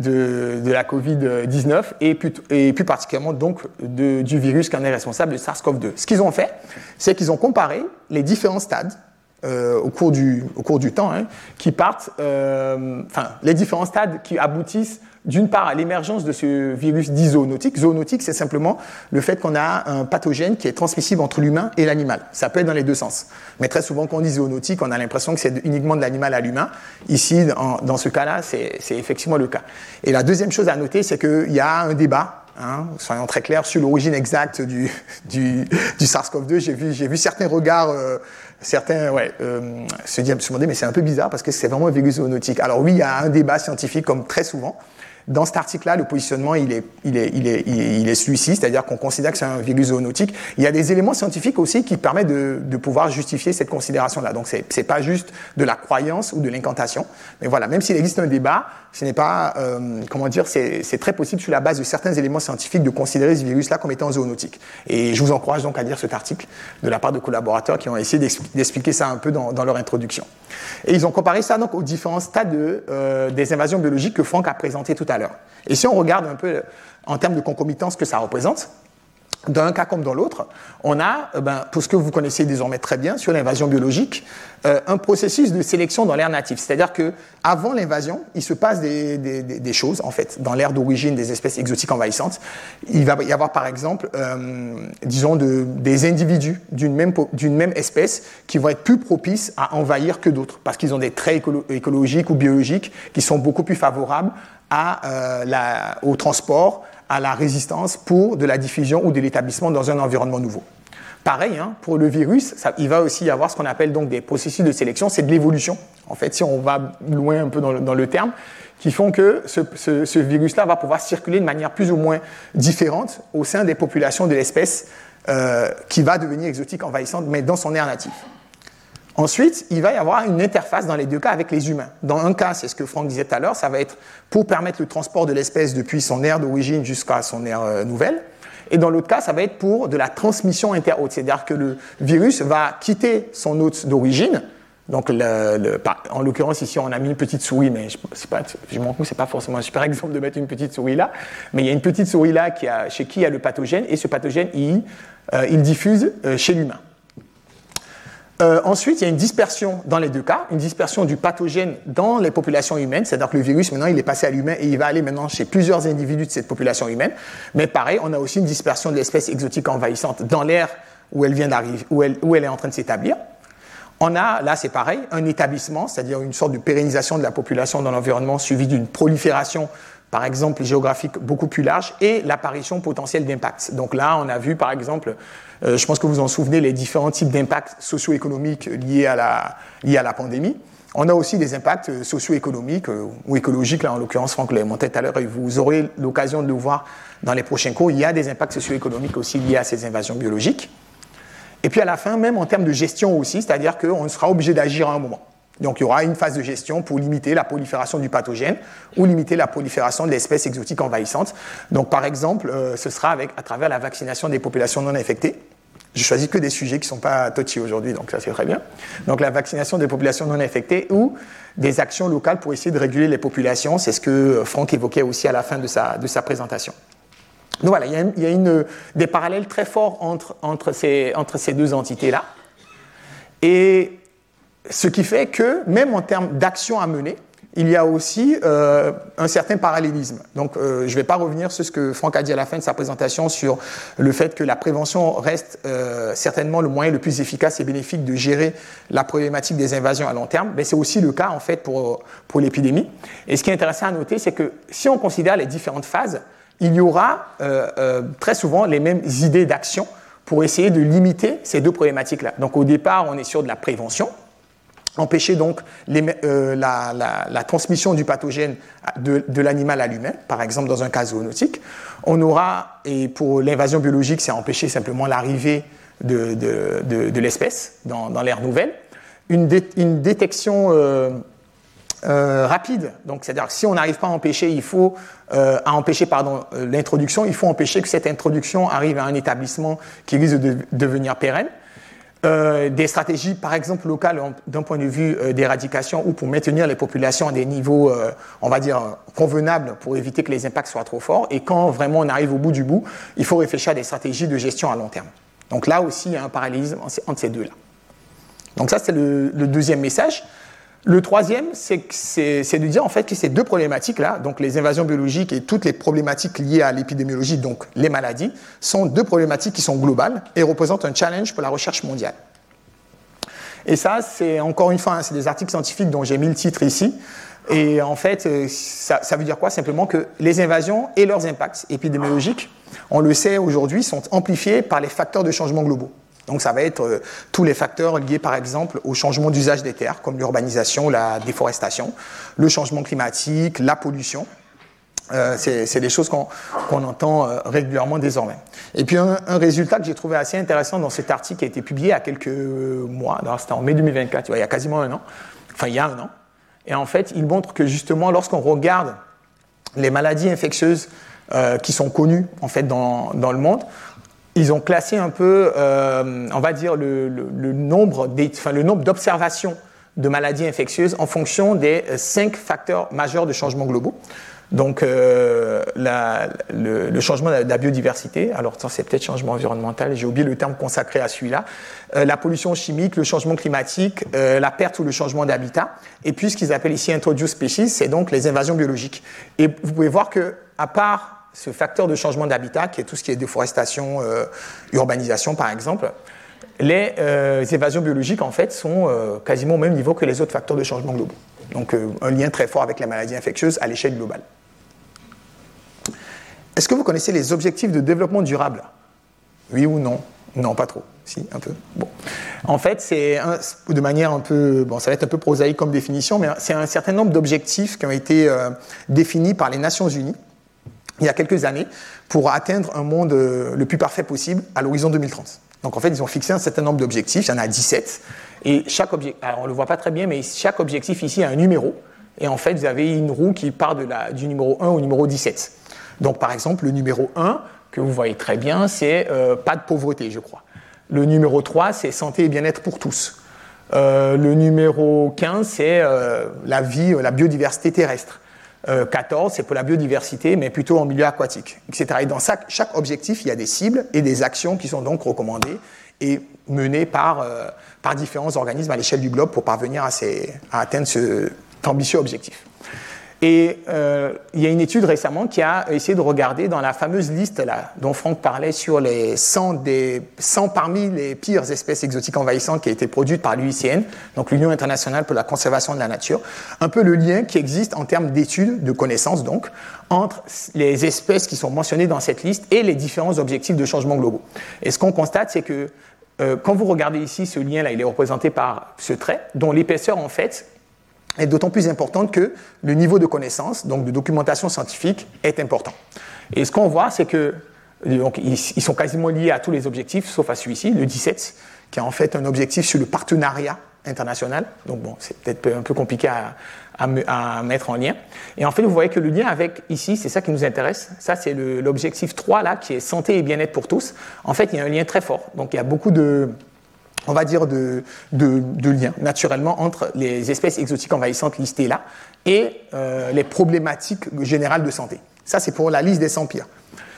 De, de la covid dix-neuf et plus, et plus particulièrement donc de, du virus qui en est responsable, le SARS-CoV deux. Ce qu'ils ont fait, c'est qu'ils ont comparé les différents stades euh, au, cours du, au cours du temps, hein, qui partent, euh, enfin, les différents stades qui aboutissent d'une part à l'émergence de ce virus dit zoonotique. Zoonotique, c'est simplement le fait qu'on a un pathogène qui est transmissible entre l'humain et l'animal. Ça peut être dans les deux sens. Mais très souvent, quand on dit zoonotique, on a l'impression que c'est uniquement de l'animal à l'humain. Ici, en, dans ce cas-là, c'est, c'est effectivement le cas. Et la deuxième chose à noter, c'est qu'il y a un débat, hein, soyons très clairs, sur l'origine exacte du, du, du SARS-CoV deux. J'ai vu, j'ai vu certains regards, euh, certains ouais, euh, se, dire, se demander, mais c'est un peu bizarre parce que c'est vraiment un virus zoonotique. Alors oui, il y a un débat scientifique, comme très souvent. Dans cet article-là, le positionnement, il est, il est, il est, il est celui-ci, c'est-à-dire qu'on considère que c'est un virus zoonotique. Il y a des éléments scientifiques aussi qui permettent de, de pouvoir justifier cette considération-là. Donc, c'est, c'est pas juste de la croyance ou de l'incantation. Mais voilà, même s'il existe un débat, ce n'est pas, euh, comment dire, c'est, c'est très possible sur la base de certains éléments scientifiques de considérer ce virus-là comme étant zoonotique. Et je vous encourage donc à lire cet article de la part de collaborateurs qui ont essayé d'expliquer ça un peu dans, dans leur introduction. Et ils ont comparé ça donc aux différents stades de, euh, des invasions biologiques que Franck a présenté tout à l'heure. Et si on regarde un peu en termes de concomitance ce que ça représente, dans un cas comme dans l'autre, on a, ben, pour ce que vous connaissez désormais très bien sur l'invasion biologique, euh, un processus de sélection dans l'air natif. C'est-à-dire qu'avant l'invasion, il se passe des, des, des choses, en fait, dans l'air d'origine des espèces exotiques envahissantes. Il va y avoir, par exemple, euh, disons, de, des individus d'une même, d'une même espèce qui vont être plus propices à envahir que d'autres, parce qu'ils ont des traits écolo- écologiques ou biologiques qui sont beaucoup plus favorables à, euh, la, au transport, à la résistance pour de la diffusion ou de l'établissement dans un environnement nouveau. Pareil, hein, pour le virus, ça, il va aussi y avoir ce qu'on appelle donc des processus de sélection, c'est de l'évolution, en fait, si on va loin un peu dans le, dans le terme, qui font que ce, ce, ce virus-là va pouvoir circuler de manière plus ou moins différente au sein des populations de l'espèce euh, qui va devenir exotique envahissante, mais dans son aire natif. Ensuite, il va y avoir une interface dans les deux cas avec les humains. Dans un cas, c'est ce que Franck disait tout à l'heure, ça va être pour permettre le transport de l'espèce depuis son aire d'origine jusqu'à son aire euh, nouvelle. Et dans l'autre cas, ça va être pour de la transmission interhôte. C'est-à-dire que le virus va quitter son hôte d'origine, Donc, le, le, en l'occurrence, ici, on a mis une petite souris, mais je, c'est pas, je m'en fous, c'est pas forcément un super exemple de mettre une petite souris là, mais il y a une petite souris là qui a, chez qui il y a le pathogène, et ce pathogène, il, euh, il diffuse euh, chez l'humain. Euh, ensuite, il y a une dispersion dans les deux cas, une dispersion du pathogène dans les populations humaines, c'est-à-dire que le virus, maintenant, il est passé à l'humain et il va aller maintenant chez plusieurs individus de cette population humaine. Mais pareil, on a aussi une dispersion de l'espèce exotique envahissante dans l'air où elle vient d'arriver, où elle, où elle est en train de s'établir. On a, là, c'est pareil, un établissement, c'est-à-dire une sorte de pérennisation de la population dans l'environnement suivie d'une prolifération, par exemple, géographique beaucoup plus large, et l'apparition potentielle d'impacts. Donc là, on a vu, par exemple, euh, je pense que vous en souvenez, les différents types d'impacts socio-économiques liés à la, liés à la pandémie. On a aussi des impacts socio-économiques euh, ou écologiques, là, en l'occurrence, Franck l'a montré tout à l'heure, et vous aurez l'occasion de le voir dans les prochains cours. Il y a des impacts socio-économiques aussi liés à ces invasions biologiques. Et puis à la fin, même en termes de gestion aussi, c'est-à-dire qu'on sera obligé d'agir à un moment. Donc il y aura une phase de gestion pour limiter la prolifération du pathogène ou limiter la prolifération de l'espèce exotique envahissante. Donc par exemple, euh, ce sera avec, à travers la vaccination des populations non infectées. Je choisis que des sujets qui ne sont pas touchy aujourd'hui, donc ça c'est très bien. Donc la vaccination des populations non infectées ou des actions locales pour essayer de réguler les populations, c'est ce que Franck évoquait aussi à la fin de sa, de sa présentation. Donc voilà, il y a, il y a une, des parallèles très forts entre, entre, ces, entre ces deux entités-là. Et ce qui fait que, même en termes d'action à mener, il y a aussi euh, un certain parallélisme. Donc, euh, je ne vais pas revenir sur ce que Franck a dit à la fin de sa présentation sur le fait que la prévention reste euh, certainement le moyen le plus efficace et bénéfique de gérer la problématique des invasions à long terme. Mais c'est aussi le cas, en fait, pour, pour l'épidémie. Et ce qui est intéressant à noter, c'est que si on considère les différentes phases, il y aura euh, euh, très souvent les mêmes idées d'action pour essayer de limiter ces deux problématiques-là. Donc, au départ, on est sur de la prévention. Empêcher donc les, euh, la, la, la transmission du pathogène de, de l'animal à l'humain, par exemple dans un cas zoonotique. On aura, et pour l'invasion biologique, c'est empêcher simplement l'arrivée de, de, de, de l'espèce dans, dans l'ère nouvelle. Une, dé, une détection euh, euh, rapide, donc c'est-à-dire que si on n'arrive pas à empêcher, il faut euh, à empêcher pardon euh, l'introduction, il faut empêcher que cette introduction arrive à un établissement qui risque de devenir pérenne. Euh, des stratégies, par exemple, locales d'un point de vue euh, d'éradication ou pour maintenir les populations à des niveaux, euh, on va dire, convenables pour éviter que les impacts soient trop forts. Et quand vraiment on arrive au bout du bout, il faut réfléchir à des stratégies de gestion à long terme. Donc là aussi, il y a un parallélisme entre ces deux-là. Donc ça, c'est le, le deuxième message. Le troisième, c'est, c'est, c'est de dire en fait que ces deux problématiques-là, donc les invasions biologiques et toutes les problématiques liées à l'épidémiologie, donc les maladies, sont deux problématiques qui sont globales et représentent un challenge pour la recherche mondiale. Et ça, c'est encore une fois, hein, c'est des articles scientifiques dont j'ai mis le titre ici. Et en fait, ça, ça veut dire quoi? Simplement que les invasions et leurs impacts épidémiologiques, on le sait aujourd'hui, sont amplifiés par les facteurs de changement globaux. Donc ça va être euh, tous les facteurs liés par exemple au changement d'usage des terres, comme l'urbanisation, la déforestation, le changement climatique, la pollution. Euh, c'est, c'est des choses qu'on, qu'on entend euh, régulièrement désormais. Et puis un, un résultat que j'ai trouvé assez intéressant dans cet article qui a été publié il y a quelques mois, alors c'était en mai deux mille vingt-quatre, tu vois, il y a quasiment un an, enfin il y a un an. Et en fait, il montre que justement lorsqu'on regarde les maladies infectieuses euh, qui sont connues en fait dans, dans le monde, ils ont classé un peu, euh, on va dire, le, le, le, nombre des, enfin, le nombre d'observations de maladies infectieuses en fonction des cinq facteurs majeurs de changements globaux. Donc, euh, la, le, le changement de la biodiversité, alors ça c'est peut-être changement environnemental, j'ai oublié le terme consacré à celui-là, euh, la pollution chimique, le changement climatique, euh, la perte ou le changement d'habitat, et puis ce qu'ils appellent ici introduced species, c'est donc les invasions biologiques. Et vous pouvez voir que, à part ce facteur de changement d'habitat, qui est tout ce qui est déforestation, euh, urbanisation par exemple, les euh, évasions biologiques en fait sont euh, quasiment au même niveau que les autres facteurs de changement globaux. Donc euh, un lien très fort avec les maladies infectieuses à l'échelle globale. Est-ce que vous connaissez les objectifs de développement durable? Oui ou non? Non, pas trop. Si, un peu. Bon. En fait, c'est un, de manière un peu, bon, ça va être un peu prosaïque comme définition, mais c'est un certain nombre d'objectifs qui ont été euh, définis par les Nations Unies il y a quelques années pour atteindre un monde euh, le plus parfait possible à l'horizon deux mille trente. Donc en fait, ils ont fixé un certain nombre d'objectifs, il y en a dix-sept, et chaque objectif, alors on ne le voit pas très bien, mais chaque objectif ici a un numéro, et en fait, vous avez une roue qui part de la, du numéro un au numéro dix-sept. Donc par exemple, le numéro un, que vous voyez très bien, c'est euh, pas de pauvreté, je crois. Le numéro trois, c'est santé et bien-être pour tous. Euh, le numéro quinze, c'est euh, la vie, la biodiversité terrestre. Euh, quatorze, c'est pour la biodiversité, mais plutôt en milieu aquatique, et cetera. Et dans chaque, chaque objectif, il y a des cibles et des actions qui sont donc recommandées et menées par, euh, par différents organismes à l'échelle du globe pour parvenir à, ces, à atteindre cet ambitieux objectif. Et euh, il y a une étude récemment qui a essayé de regarder dans la fameuse liste là, dont Franck parlait sur les cent, des, cent parmi les pires espèces exotiques envahissantes qui a été produite par l'U I C N, donc l'Union internationale pour la conservation de la nature, un peu le lien qui existe en termes d'études, de connaissances donc, entre les espèces qui sont mentionnées dans cette liste et les différents objectifs de changement globaux. Et ce qu'on constate, c'est que euh, quand vous regardez ici, ce lien-là, il est représenté par ce trait, dont l'épaisseur en fait est d'autant plus importante que le niveau de connaissance, donc de documentation scientifique, est important. Et ce qu'on voit, c'est que donc, ils, ils sont quasiment liés à tous les objectifs, sauf à celui-ci, le dix-sept, qui est en fait un objectif sur le partenariat international. Donc bon, c'est peut-être un peu compliqué à, à, à mettre en lien. Et en fait, vous voyez que le lien avec ici, c'est ça qui nous intéresse. Ça, c'est le, l'objectif trois, là, qui est santé et bien-être pour tous. En fait, il y a un lien très fort. Donc il y a beaucoup de... on va dire, de, de, de liens, naturellement, entre les espèces exotiques envahissantes listées là et euh, les problématiques générales de santé. Ça, c'est pour la liste des cent pires.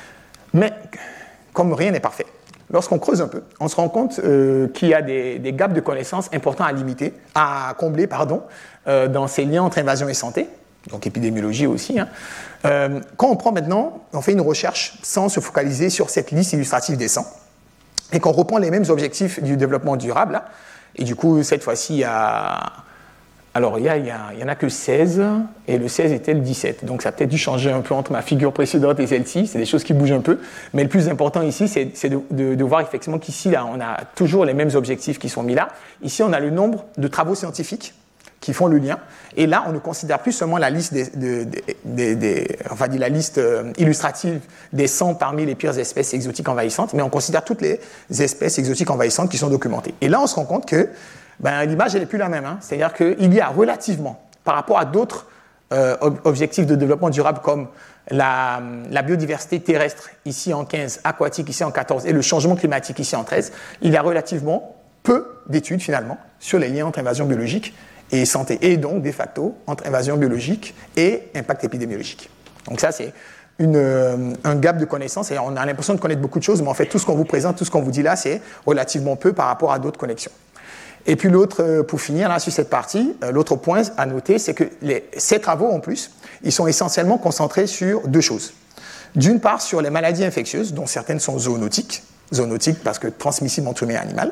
Mais, comme rien n'est parfait, lorsqu'on creuse un peu, on se rend compte euh, qu'il y a des, des gaps de connaissances importants à limiter, à combler, pardon, euh, dans ces liens entre invasion et santé, donc épidémiologie aussi. Hein. Euh, quand on prend maintenant, on fait une recherche sans se focaliser sur cette liste illustrative des cent, et qu'on reprend les mêmes objectifs du développement durable, là, et du coup, cette fois-ci, il y a... Alors, il y, a, il, y a, il y en a que seize, et le seize était le dix-sept. Donc, ça a peut-être dû changer un peu entre ma figure précédente et celle-ci. C'est des choses qui bougent un peu. Mais le plus important ici, c'est, c'est de, de, de voir effectivement qu'ici, là, on a toujours les mêmes objectifs qui sont mis là. Ici, on a le nombre de travaux scientifiques qui font le lien. Et là, on ne considère plus seulement la liste, des, des, des, des, enfin, la liste illustrative des cent parmi les pires espèces exotiques envahissantes, mais on considère toutes les espèces exotiques envahissantes qui sont documentées. Et là, on se rend compte que ben, l'image, elle n'est plus la même. Hein. C'est-à-dire qu'il y a relativement, par rapport à d'autres euh, objectifs de développement durable comme la, la biodiversité terrestre, ici en quinze, aquatique, ici en quatorze, et le changement climatique, ici en treize, il y a relativement peu d'études, finalement, sur les liens entre invasion biologique et santé, et donc, de facto, entre invasion biologique et impact épidémiologique. Donc ça, c'est une, euh, un gap de connaissances, et on a l'impression de connaître beaucoup de choses, mais en fait, tout ce qu'on vous présente, tout ce qu'on vous dit là, c'est relativement peu par rapport à d'autres connexions. Et puis l'autre, euh, pour finir, là, sur cette partie, euh, l'autre point à noter, c'est que les, ces travaux, en plus, ils sont essentiellement concentrés sur deux choses. D'une part, sur les maladies infectieuses, dont certaines sont zoonotiques, zoonotiques parce que transmissibles entre humains et animaux,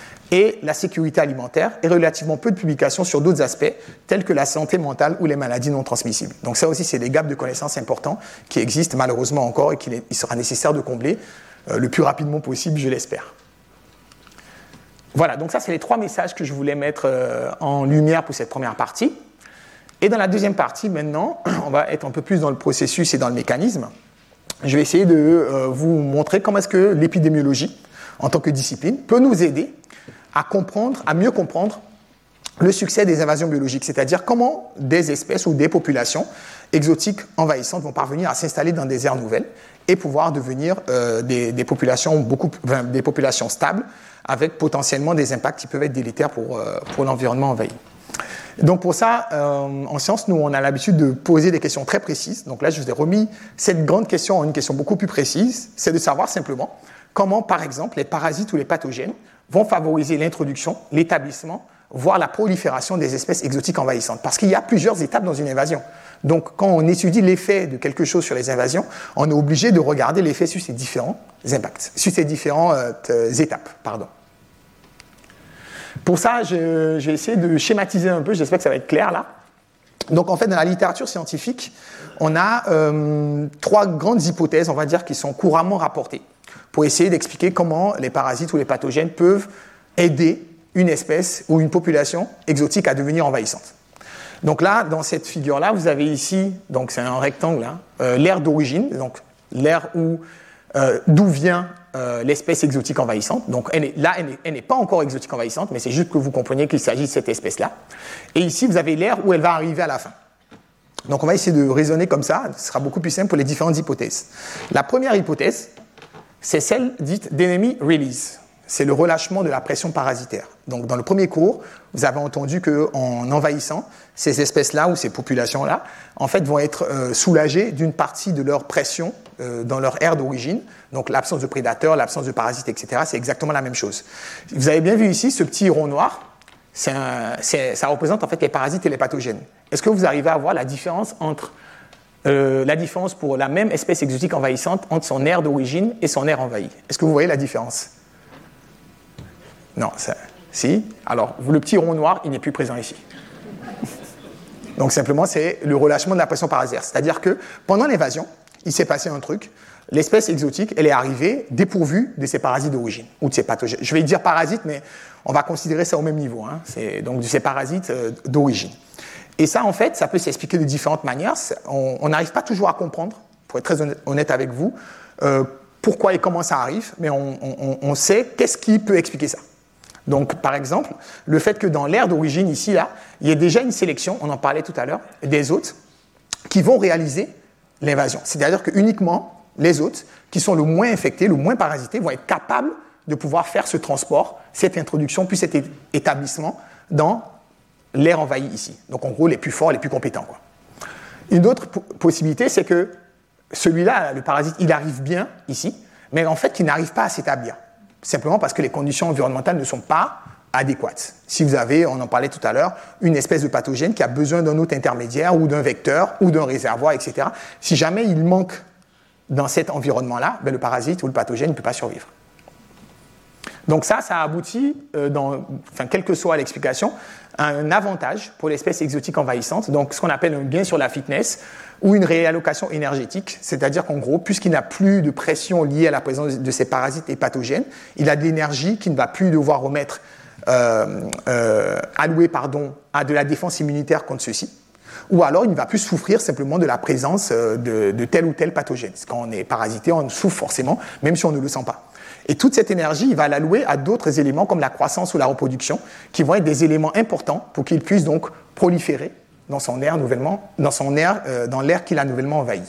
et la sécurité alimentaire, et relativement peu de publications sur d'autres aspects, tels que la santé mentale ou les maladies non transmissibles. Donc ça aussi, c'est des gaps de connaissances importants qui existent malheureusement encore et qu'il sera nécessaire de combler euh, le plus rapidement possible, je l'espère. Voilà, donc ça, c'est les trois messages que je voulais mettre euh, en lumière pour cette première partie. Et dans la deuxième partie, maintenant, on va être un peu plus dans le processus et dans le mécanisme. Je vais essayer de euh, vous montrer comment est-ce que l'épidémiologie, en tant que discipline, peut nous aider à comprendre, à mieux comprendre le succès des invasions biologiques, c'est-à-dire comment des espèces ou des populations exotiques envahissantes vont parvenir à s'installer dans des aires nouvelles et pouvoir devenir euh, des, des, populations beaucoup, enfin, des populations stables avec potentiellement des impacts qui peuvent être délétères pour, euh, pour l'environnement envahi. Donc pour ça, euh, en sciences, nous, on a l'habitude de poser des questions très précises. Donc là, je vous ai remis cette grande question en une question beaucoup plus précise, c'est de savoir simplement comment, par exemple, les parasites ou les pathogènes vont favoriser l'introduction, l'établissement, voire la prolifération des espèces exotiques envahissantes. Parce qu'il y a plusieurs étapes dans une invasion. Donc, quand on étudie l'effet de quelque chose sur les invasions, on est obligé de regarder l'effet sur ces différents impacts, sur ces différentes euh, étapes. Pardon. Pour ça, je, je vais essayer de schématiser un peu, j'espère que ça va être clair là. Donc, en fait, dans la littérature scientifique, on a euh, trois grandes hypothèses, on va dire, qui sont couramment rapportées pour essayer d'expliquer comment les parasites ou les pathogènes peuvent aider une espèce ou une population exotique à devenir envahissante. Donc là, dans cette figure-là, vous avez ici, donc c'est un rectangle, hein, euh, l'aire d'origine, donc l'aire où, euh, d'où vient euh, l'espèce exotique envahissante. Donc elle est, là, elle n'est, elle n'est pas encore exotique envahissante, mais c'est juste que vous compreniez qu'il s'agit de cette espèce-là. Et ici, vous avez l'aire où elle va arriver à la fin. Donc on va essayer de raisonner comme ça, ce sera beaucoup plus simple pour les différentes hypothèses. La première hypothèse, c'est celle dite d'enemy release. c'est le relâchement de la pression parasitaire. Donc, dans le premier cours, vous avez entendu qu'en envahissant, ces espèces-là ou ces populations-là, en fait, vont être euh, soulagées d'une partie de leur pression euh, dans leur aire d'origine. Donc, l'absence de prédateurs, l'absence de parasites, et cetera, c'est exactement la même chose. Vous avez bien vu ici, ce petit rond noir, c'est un, c'est, ça représente en fait les parasites et les pathogènes. Est-ce que vous arrivez à voir la différence entre euh, la différence pour la même espèce exotique envahissante entre son aire d'origine et son aire envahie? Est-ce que vous voyez la différence? Non, ça, si. Alors, le petit rond noir, il n'est plus présent ici. Donc, simplement, c'est le relâchement de la pression parasitaire. C'est-à-dire que pendant l'invasion, il s'est passé un truc. L'espèce exotique, elle est arrivée dépourvue de ses parasites d'origine, ou de ses pathogènes. Je vais dire parasites, mais on va considérer ça au même niveau. Hein. C'est donc de ses parasites euh, d'origine. Et ça, en fait, ça peut s'expliquer de différentes manières. On n'arrive pas toujours à comprendre, pour être très honnête avec vous, euh, pourquoi et comment ça arrive, mais on, on, on sait qu'est-ce qui peut expliquer ça. Donc, par exemple, le fait que dans l'aire d'origine, ici, là, il y ait déjà une sélection, on en parlait tout à l'heure, des hôtes qui vont réaliser l'invasion. C'est-à-dire que uniquement les hôtes qui sont le moins infectés, le moins parasités, vont être capables de pouvoir faire ce transport, cette introduction, puis cet établissement dans l'aire envahie ici. Donc, en gros, les plus forts, les plus compétents, quoi. Une autre p- possibilité, c'est que celui-là, le parasite, il arrive bien ici, mais en fait, il n'arrive pas à s'établir. Simplement parce que les conditions environnementales ne sont pas adéquates. Si vous avez, on en parlait tout à l'heure, une espèce de pathogène qui a besoin d'un hôte intermédiaire ou d'un vecteur ou d'un réservoir, et cetera, si jamais il manque dans cet environnement-là, ben le parasite ou le pathogène ne peut pas survivre. Donc ça, ça aboutit, euh, dans, enfin, quelle que soit l'explication, à un avantage pour l'espèce exotique envahissante, donc ce qu'on appelle un gain sur la fitness ou une réallocation énergétique, c'est-à-dire qu'en gros, puisqu'il n'a plus de pression liée à la présence de ces parasites et pathogènes, il a de l'énergie qu'il ne va plus devoir remettre, euh, euh, allouer pardon, à de la défense immunitaire contre ceux-ci, ou alors il ne va plus souffrir simplement de la présence de, de tel ou tel pathogène. Quand on est parasité, on souffre forcément, même si on ne le sent pas. Et toute cette énergie, il va l'allouer à d'autres éléments comme la croissance ou la reproduction, qui vont être des éléments importants pour qu'il puisse donc proliférer dans son aire nouvellement, dans son aire, euh, dans l'aire qu'il a nouvellement envahi.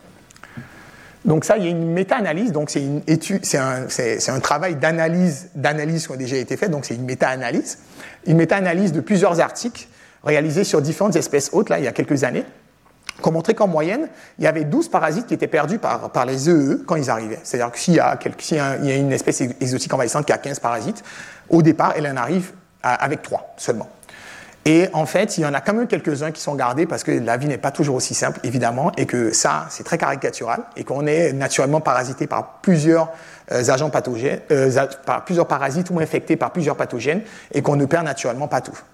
Donc ça, il y a une méta-analyse, donc c'est une étude, c'est un, c'est, c'est un travail d'analyse, d'analyse qui a déjà été fait, donc c'est une méta-analyse, une méta-analyse de plusieurs articles réalisés sur différentes espèces hôtes là il y a quelques années, qui ont montré qu'en moyenne, il y avait douze parasites qui étaient perdus par, par les E E E quand ils arrivaient. C'est-à-dire que s'il y a, quelque, s'il y a, il y a une espèce exotique envahissante qui a quinze parasites, au départ, elle en arrive à, avec trois seulement. Et en fait, il y en a quand même quelques-uns qui sont gardés parce que la vie n'est pas toujours aussi simple, évidemment, et que ça, c'est très caricatural, et qu'on est naturellement parasité par plusieurs euh, agents pathogènes, euh, par plusieurs parasites ou infectés par plusieurs pathogènes, et qu'on ne perd naturellement pas tout.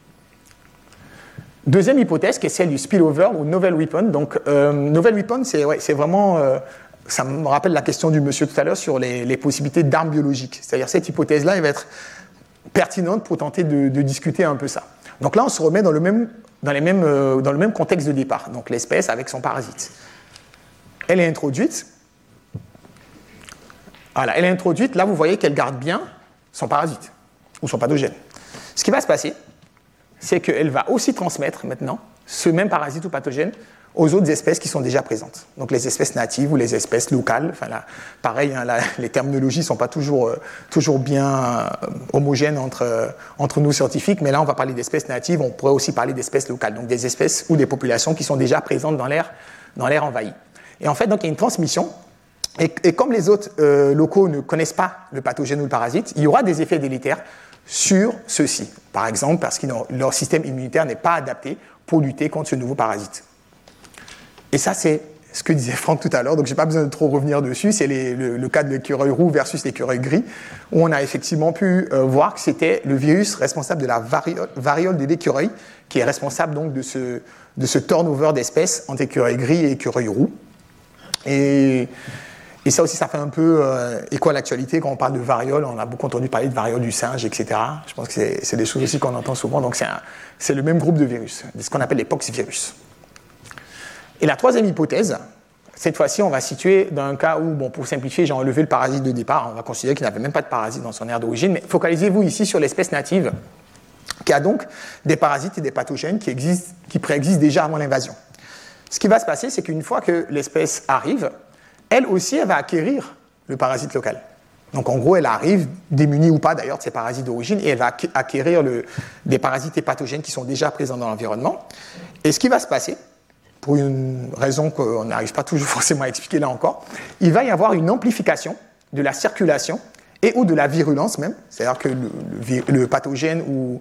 Deuxième hypothèse, qui est celle du spillover ou novel weapon. Donc, euh, novel weapon, c'est, ouais, c'est vraiment... Euh, ça me rappelle la question du monsieur tout à l'heure sur les, les possibilités d'armes biologiques. C'est-à-dire, cette hypothèse-là, elle va être pertinente pour tenter de, de discuter un peu ça. Donc là, on se remet dans le même, dans les mêmes, euh, dans le même contexte de départ. Donc, l'espèce avec son parasite. Elle est introduite. Voilà, elle est introduite. Là, vous voyez qu'elle garde bien son parasite ou son pathogène. Ce qui va se passer, c'est qu'elle va aussi transmettre maintenant ce même parasite ou pathogène aux autres espèces qui sont déjà présentes. Donc les espèces natives ou les espèces locales. Enfin là, pareil, hein, là, les terminologies ne sont pas toujours, euh, toujours bien euh, homogènes entre, euh, entre nous scientifiques, mais là on va parler d'espèces natives, on pourrait aussi parler d'espèces locales, donc des espèces ou des populations qui sont déjà présentes dans l'air, dans l'air envahi. Et en fait, donc, il y a une transmission, et, et comme les autres euh, locaux ne connaissent pas le pathogène ou le parasite, il y aura des effets délétères sur ceux-ci. Par exemple, parce que leur système immunitaire n'est pas adapté pour lutter contre ce nouveau parasite. Et ça, c'est ce que disait Franck tout à l'heure, donc je n'ai pas besoin de trop revenir dessus. C'est les, le, le cas de l'écureuil roux versus l'écureuil gris, où on a effectivement pu euh, voir que c'était le virus responsable de la variole, variole de l'écureuil, qui est responsable donc de ce, de ce turnover d'espèces entre écureuil gris et écureuil roux. Et... Et ça aussi, ça fait un peu euh, écho à l'actualité. Quand on parle de variole, on a beaucoup entendu parler de variole du singe, et cetera. Je pense que c'est, c'est des choses aussi qu'on entend souvent. Donc, c'est, un, c'est le même groupe de virus, ce qu'on appelle les poxvirus. Et la troisième hypothèse, cette fois-ci, on va situer dans un cas où, bon, pour simplifier, j'ai enlevé le parasite de départ. On va considérer qu'il n'avait même pas de parasite dans son aire d'origine. Mais focalisez-vous ici sur l'espèce native, qui a donc des parasites et des pathogènes qui, existent, qui préexistent déjà avant l'invasion. Ce qui va se passer, c'est qu'une fois que l'espèce arrive, elle aussi, elle va acquérir le parasite local. Donc en gros, elle arrive, démunie ou pas d'ailleurs de ses parasites d'origine, et elle va acquérir le, des parasites et pathogènes qui sont déjà présents dans l'environnement. Et ce qui va se passer, pour une raison qu'on n'arrive pas toujours forcément à expliquer là encore, il va y avoir une amplification de la circulation et ou de la virulence même, c'est-à-dire que le, le, le pathogène ou,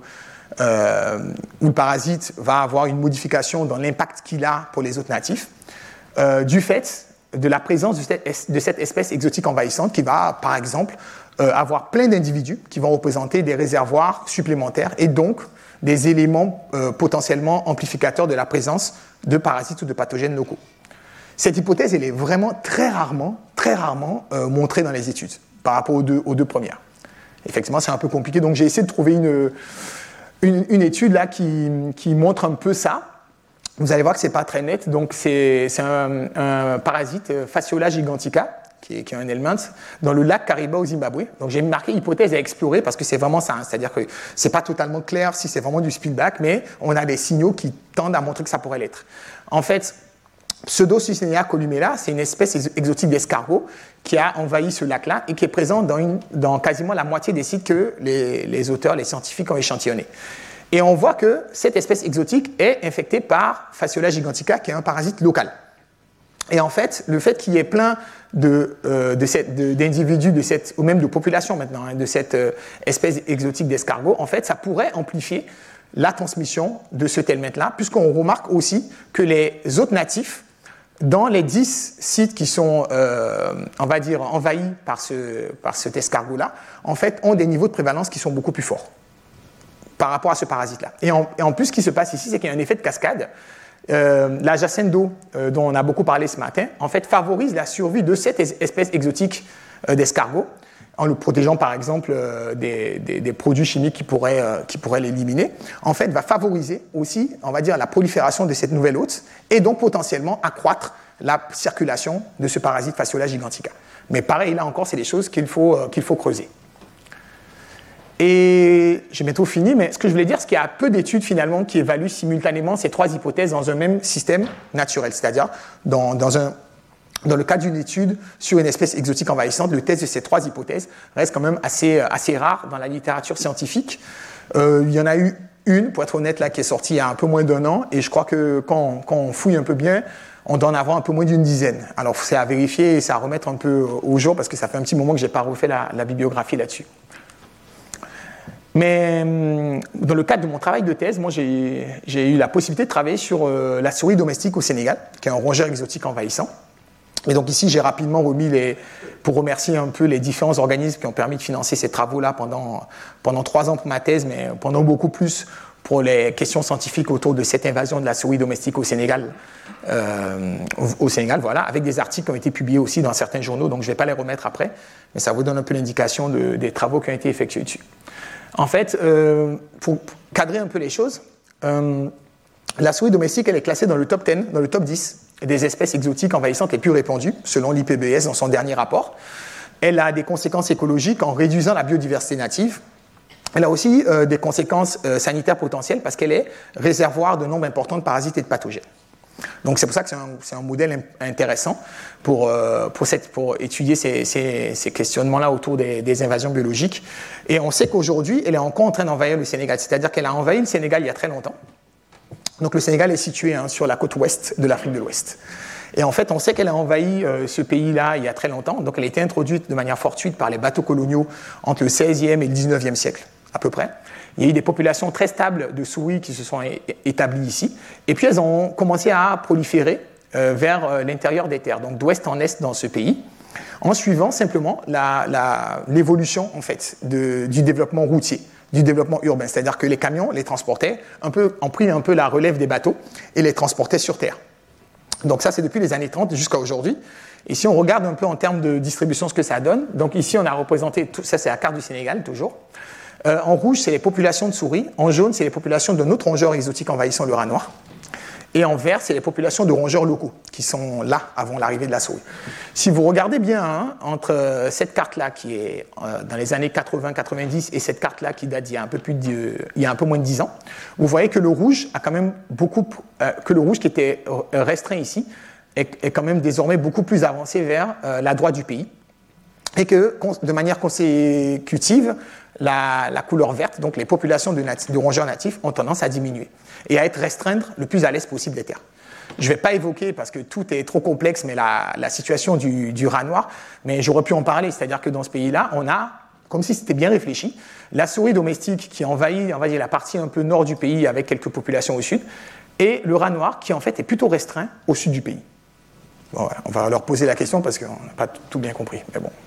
euh, ou le parasite va avoir une modification dans l'impact qu'il a pour les autres natifs, euh, du fait de la présence de cette, de cette espèce exotique envahissante qui va, par exemple, euh, avoir plein d'individus qui vont représenter des réservoirs supplémentaires et donc des éléments euh, potentiellement amplificateurs de la présence de parasites ou de pathogènes locaux. Cette hypothèse, elle est vraiment très rarement, très rarement euh, montrée dans les études par rapport aux deux, aux deux premières. Effectivement, c'est un peu compliqué, donc j'ai essayé de trouver une, une, une étude là qui, qui montre un peu ça. Vous allez voir que ce n'est pas très net. Donc, c'est, c'est un, un parasite, Fasciola gigantica, qui est, qui est un helminth, dans le lac Kariba au Zimbabwe. Donc, j'ai marqué hypothèse à explorer parce que c'est vraiment ça. Hein. C'est-à-dire que ce n'est pas totalement clair si c'est vraiment du spillback, mais on a des signaux qui tendent à montrer que ça pourrait l'être. En fait, Pseudosuccinea columella, c'est une espèce exotique d'escargot qui a envahi ce lac-là et qui est présent dans, une, dans quasiment la moitié des sites que les, les auteurs, les scientifiques ont échantillonnés. Et on voit que cette espèce exotique est infectée par Fasciola gigantica, qui est un parasite local. Et en fait, le fait qu'il y ait plein de, euh, de cette, de, d'individus, de cette, ou même de populations maintenant, hein, de cette euh, espèce exotique d'escargot, en fait, ça pourrait amplifier la transmission de ce helminth-là, puisqu'on remarque aussi que les autres natifs, dans les dix sites qui sont, euh, on va dire, envahis par, ce, par cet escargot-là, en fait, ont des niveaux de prévalence qui sont beaucoup plus forts par rapport à ce parasite-là. Et en, et en plus, ce qui se passe ici, c'est qu'il y a un effet de cascade. Euh, la jacinthe d'eau, euh, dont on a beaucoup parlé ce matin, en fait, favorise la survie de cette espèce exotique euh, d'escargot, en le protégeant, par exemple, euh, des, des, des produits chimiques qui pourraient, euh, qui pourraient l'éliminer. En fait, va favoriser aussi, on va dire, la prolifération de cette nouvelle hôte, et donc potentiellement accroître la circulation de ce parasite Fasciola gigantica. Mais pareil, là encore, c'est des choses qu'il faut, euh, qu'il faut creuser. Et j'ai bientôt fini, mais ce que je voulais dire, c'est qu'il y a peu d'études finalement qui évaluent simultanément ces trois hypothèses dans un même système naturel. C'est-à-dire, dans, dans, un, dans le cas d'une étude sur une espèce exotique envahissante, le test de ces trois hypothèses reste quand même assez, assez rare dans la littérature scientifique. Euh, il y en a eu une, pour être honnête, là, qui est sortie il y a un peu moins d'un an, et je crois que quand on, quand on fouille un peu bien, on doit en avoir un peu moins d'une dizaine. Alors, c'est à vérifier et c'est à remettre un peu au jour, parce que ça fait un petit moment que je n'ai pas refait la, la bibliographie là-dessus. Mais dans le cadre de mon travail de thèse, moi j'ai, j'ai eu la possibilité de travailler sur euh, la souris domestique au Sénégal, qui est un rongeur exotique envahissant. Et donc ici, j'ai rapidement remis les, pour remercier un peu les différents organismes qui ont permis de financer ces travaux-là pendant, pendant trois ans pour ma thèse, mais pendant beaucoup plus pour les questions scientifiques autour de cette invasion de la souris domestique au Sénégal, euh, au Sénégal, voilà, avec des articles qui ont été publiés aussi dans certains journaux, donc je ne vais pas les remettre après, mais ça vous donne un peu l'indication de, des travaux qui ont été effectués dessus. En fait, euh, pour cadrer un peu les choses, euh, la souris domestique, elle est classée dans le top dix, dans le top dix des espèces exotiques envahissantes les plus répandues, selon l'I P B S dans son dernier rapport. Elle a des conséquences écologiques en réduisant la biodiversité native. Elle a aussi euh, des conséquences euh, sanitaires potentielles parce qu'elle est réservoir de nombre important de parasites et de pathogènes. Donc c'est pour ça que c'est un, c'est un modèle intéressant pour, euh, pour, cette, pour étudier ces, ces, ces questionnements-là autour des, des invasions biologiques. Et on sait qu'aujourd'hui, elle est encore en train d'envahir le Sénégal, c'est-à-dire qu'elle a envahi le Sénégal il y a très longtemps. Donc le Sénégal est situé hein, sur la côte ouest de l'Afrique de l'Ouest. Et en fait, on sait qu'elle a envahi euh, ce pays-là il y a très longtemps, donc elle a été introduite de manière fortuite par les bateaux coloniaux entre le seizième et le dix-neuvième siècle, à peu près. Il y a eu des populations très stables de souris qui se sont établies ici. Et puis, elles ont commencé à proliférer euh, vers euh, l'intérieur des terres, donc d'ouest en est dans ce pays, en suivant simplement la, la, l'évolution en fait, de, du développement routier, du développement urbain. C'est-à-dire que les camions les transportaient, un peu, ont pris un peu la relève des bateaux et les transportaient sur terre. Donc ça, c'est depuis les années trente jusqu'à aujourd'hui. Et si on regarde un peu en termes de distribution ce que ça donne, donc ici, on a représenté, tout, ça c'est la carte du Sénégal, toujours. Euh, en rouge, c'est les populations de souris. En jaune, c'est les populations de notre rongeur exotique envahissant le rat noir. Et en vert, c'est les populations de rongeurs locaux qui sont là avant l'arrivée de la souris. Si vous regardez bien hein, entre cette carte-là qui est euh, dans les années quatre-vingts quatre-vingt-dix et cette carte-là qui date d'il y a un peu plus de, il y a un peu moins de dix ans, vous voyez que le rouge a quand même beaucoup, euh, que le rouge qui était restreint ici est, est quand même désormais beaucoup plus avancé vers euh, la droite du pays. et que de manière consécutive, la, la couleur verte, donc les populations de, nati- de rongeurs natifs ont tendance à diminuer et à être restreintes le plus à l'est possible des terres. Je ne vais pas évoquer parce que tout est trop complexe, mais la, la situation du, du rat noir, mais j'aurais pu en parler, c'est-à-dire que dans ce pays-là, on a, comme si c'était bien réfléchi, la souris domestique qui envahit, envahit la partie un peu nord du pays avec quelques populations au sud, et le rat noir qui en fait est plutôt restreint au sud du pays. Bon, voilà, on va leur poser la question parce qu'on n'a pas tout bien compris, mais bon.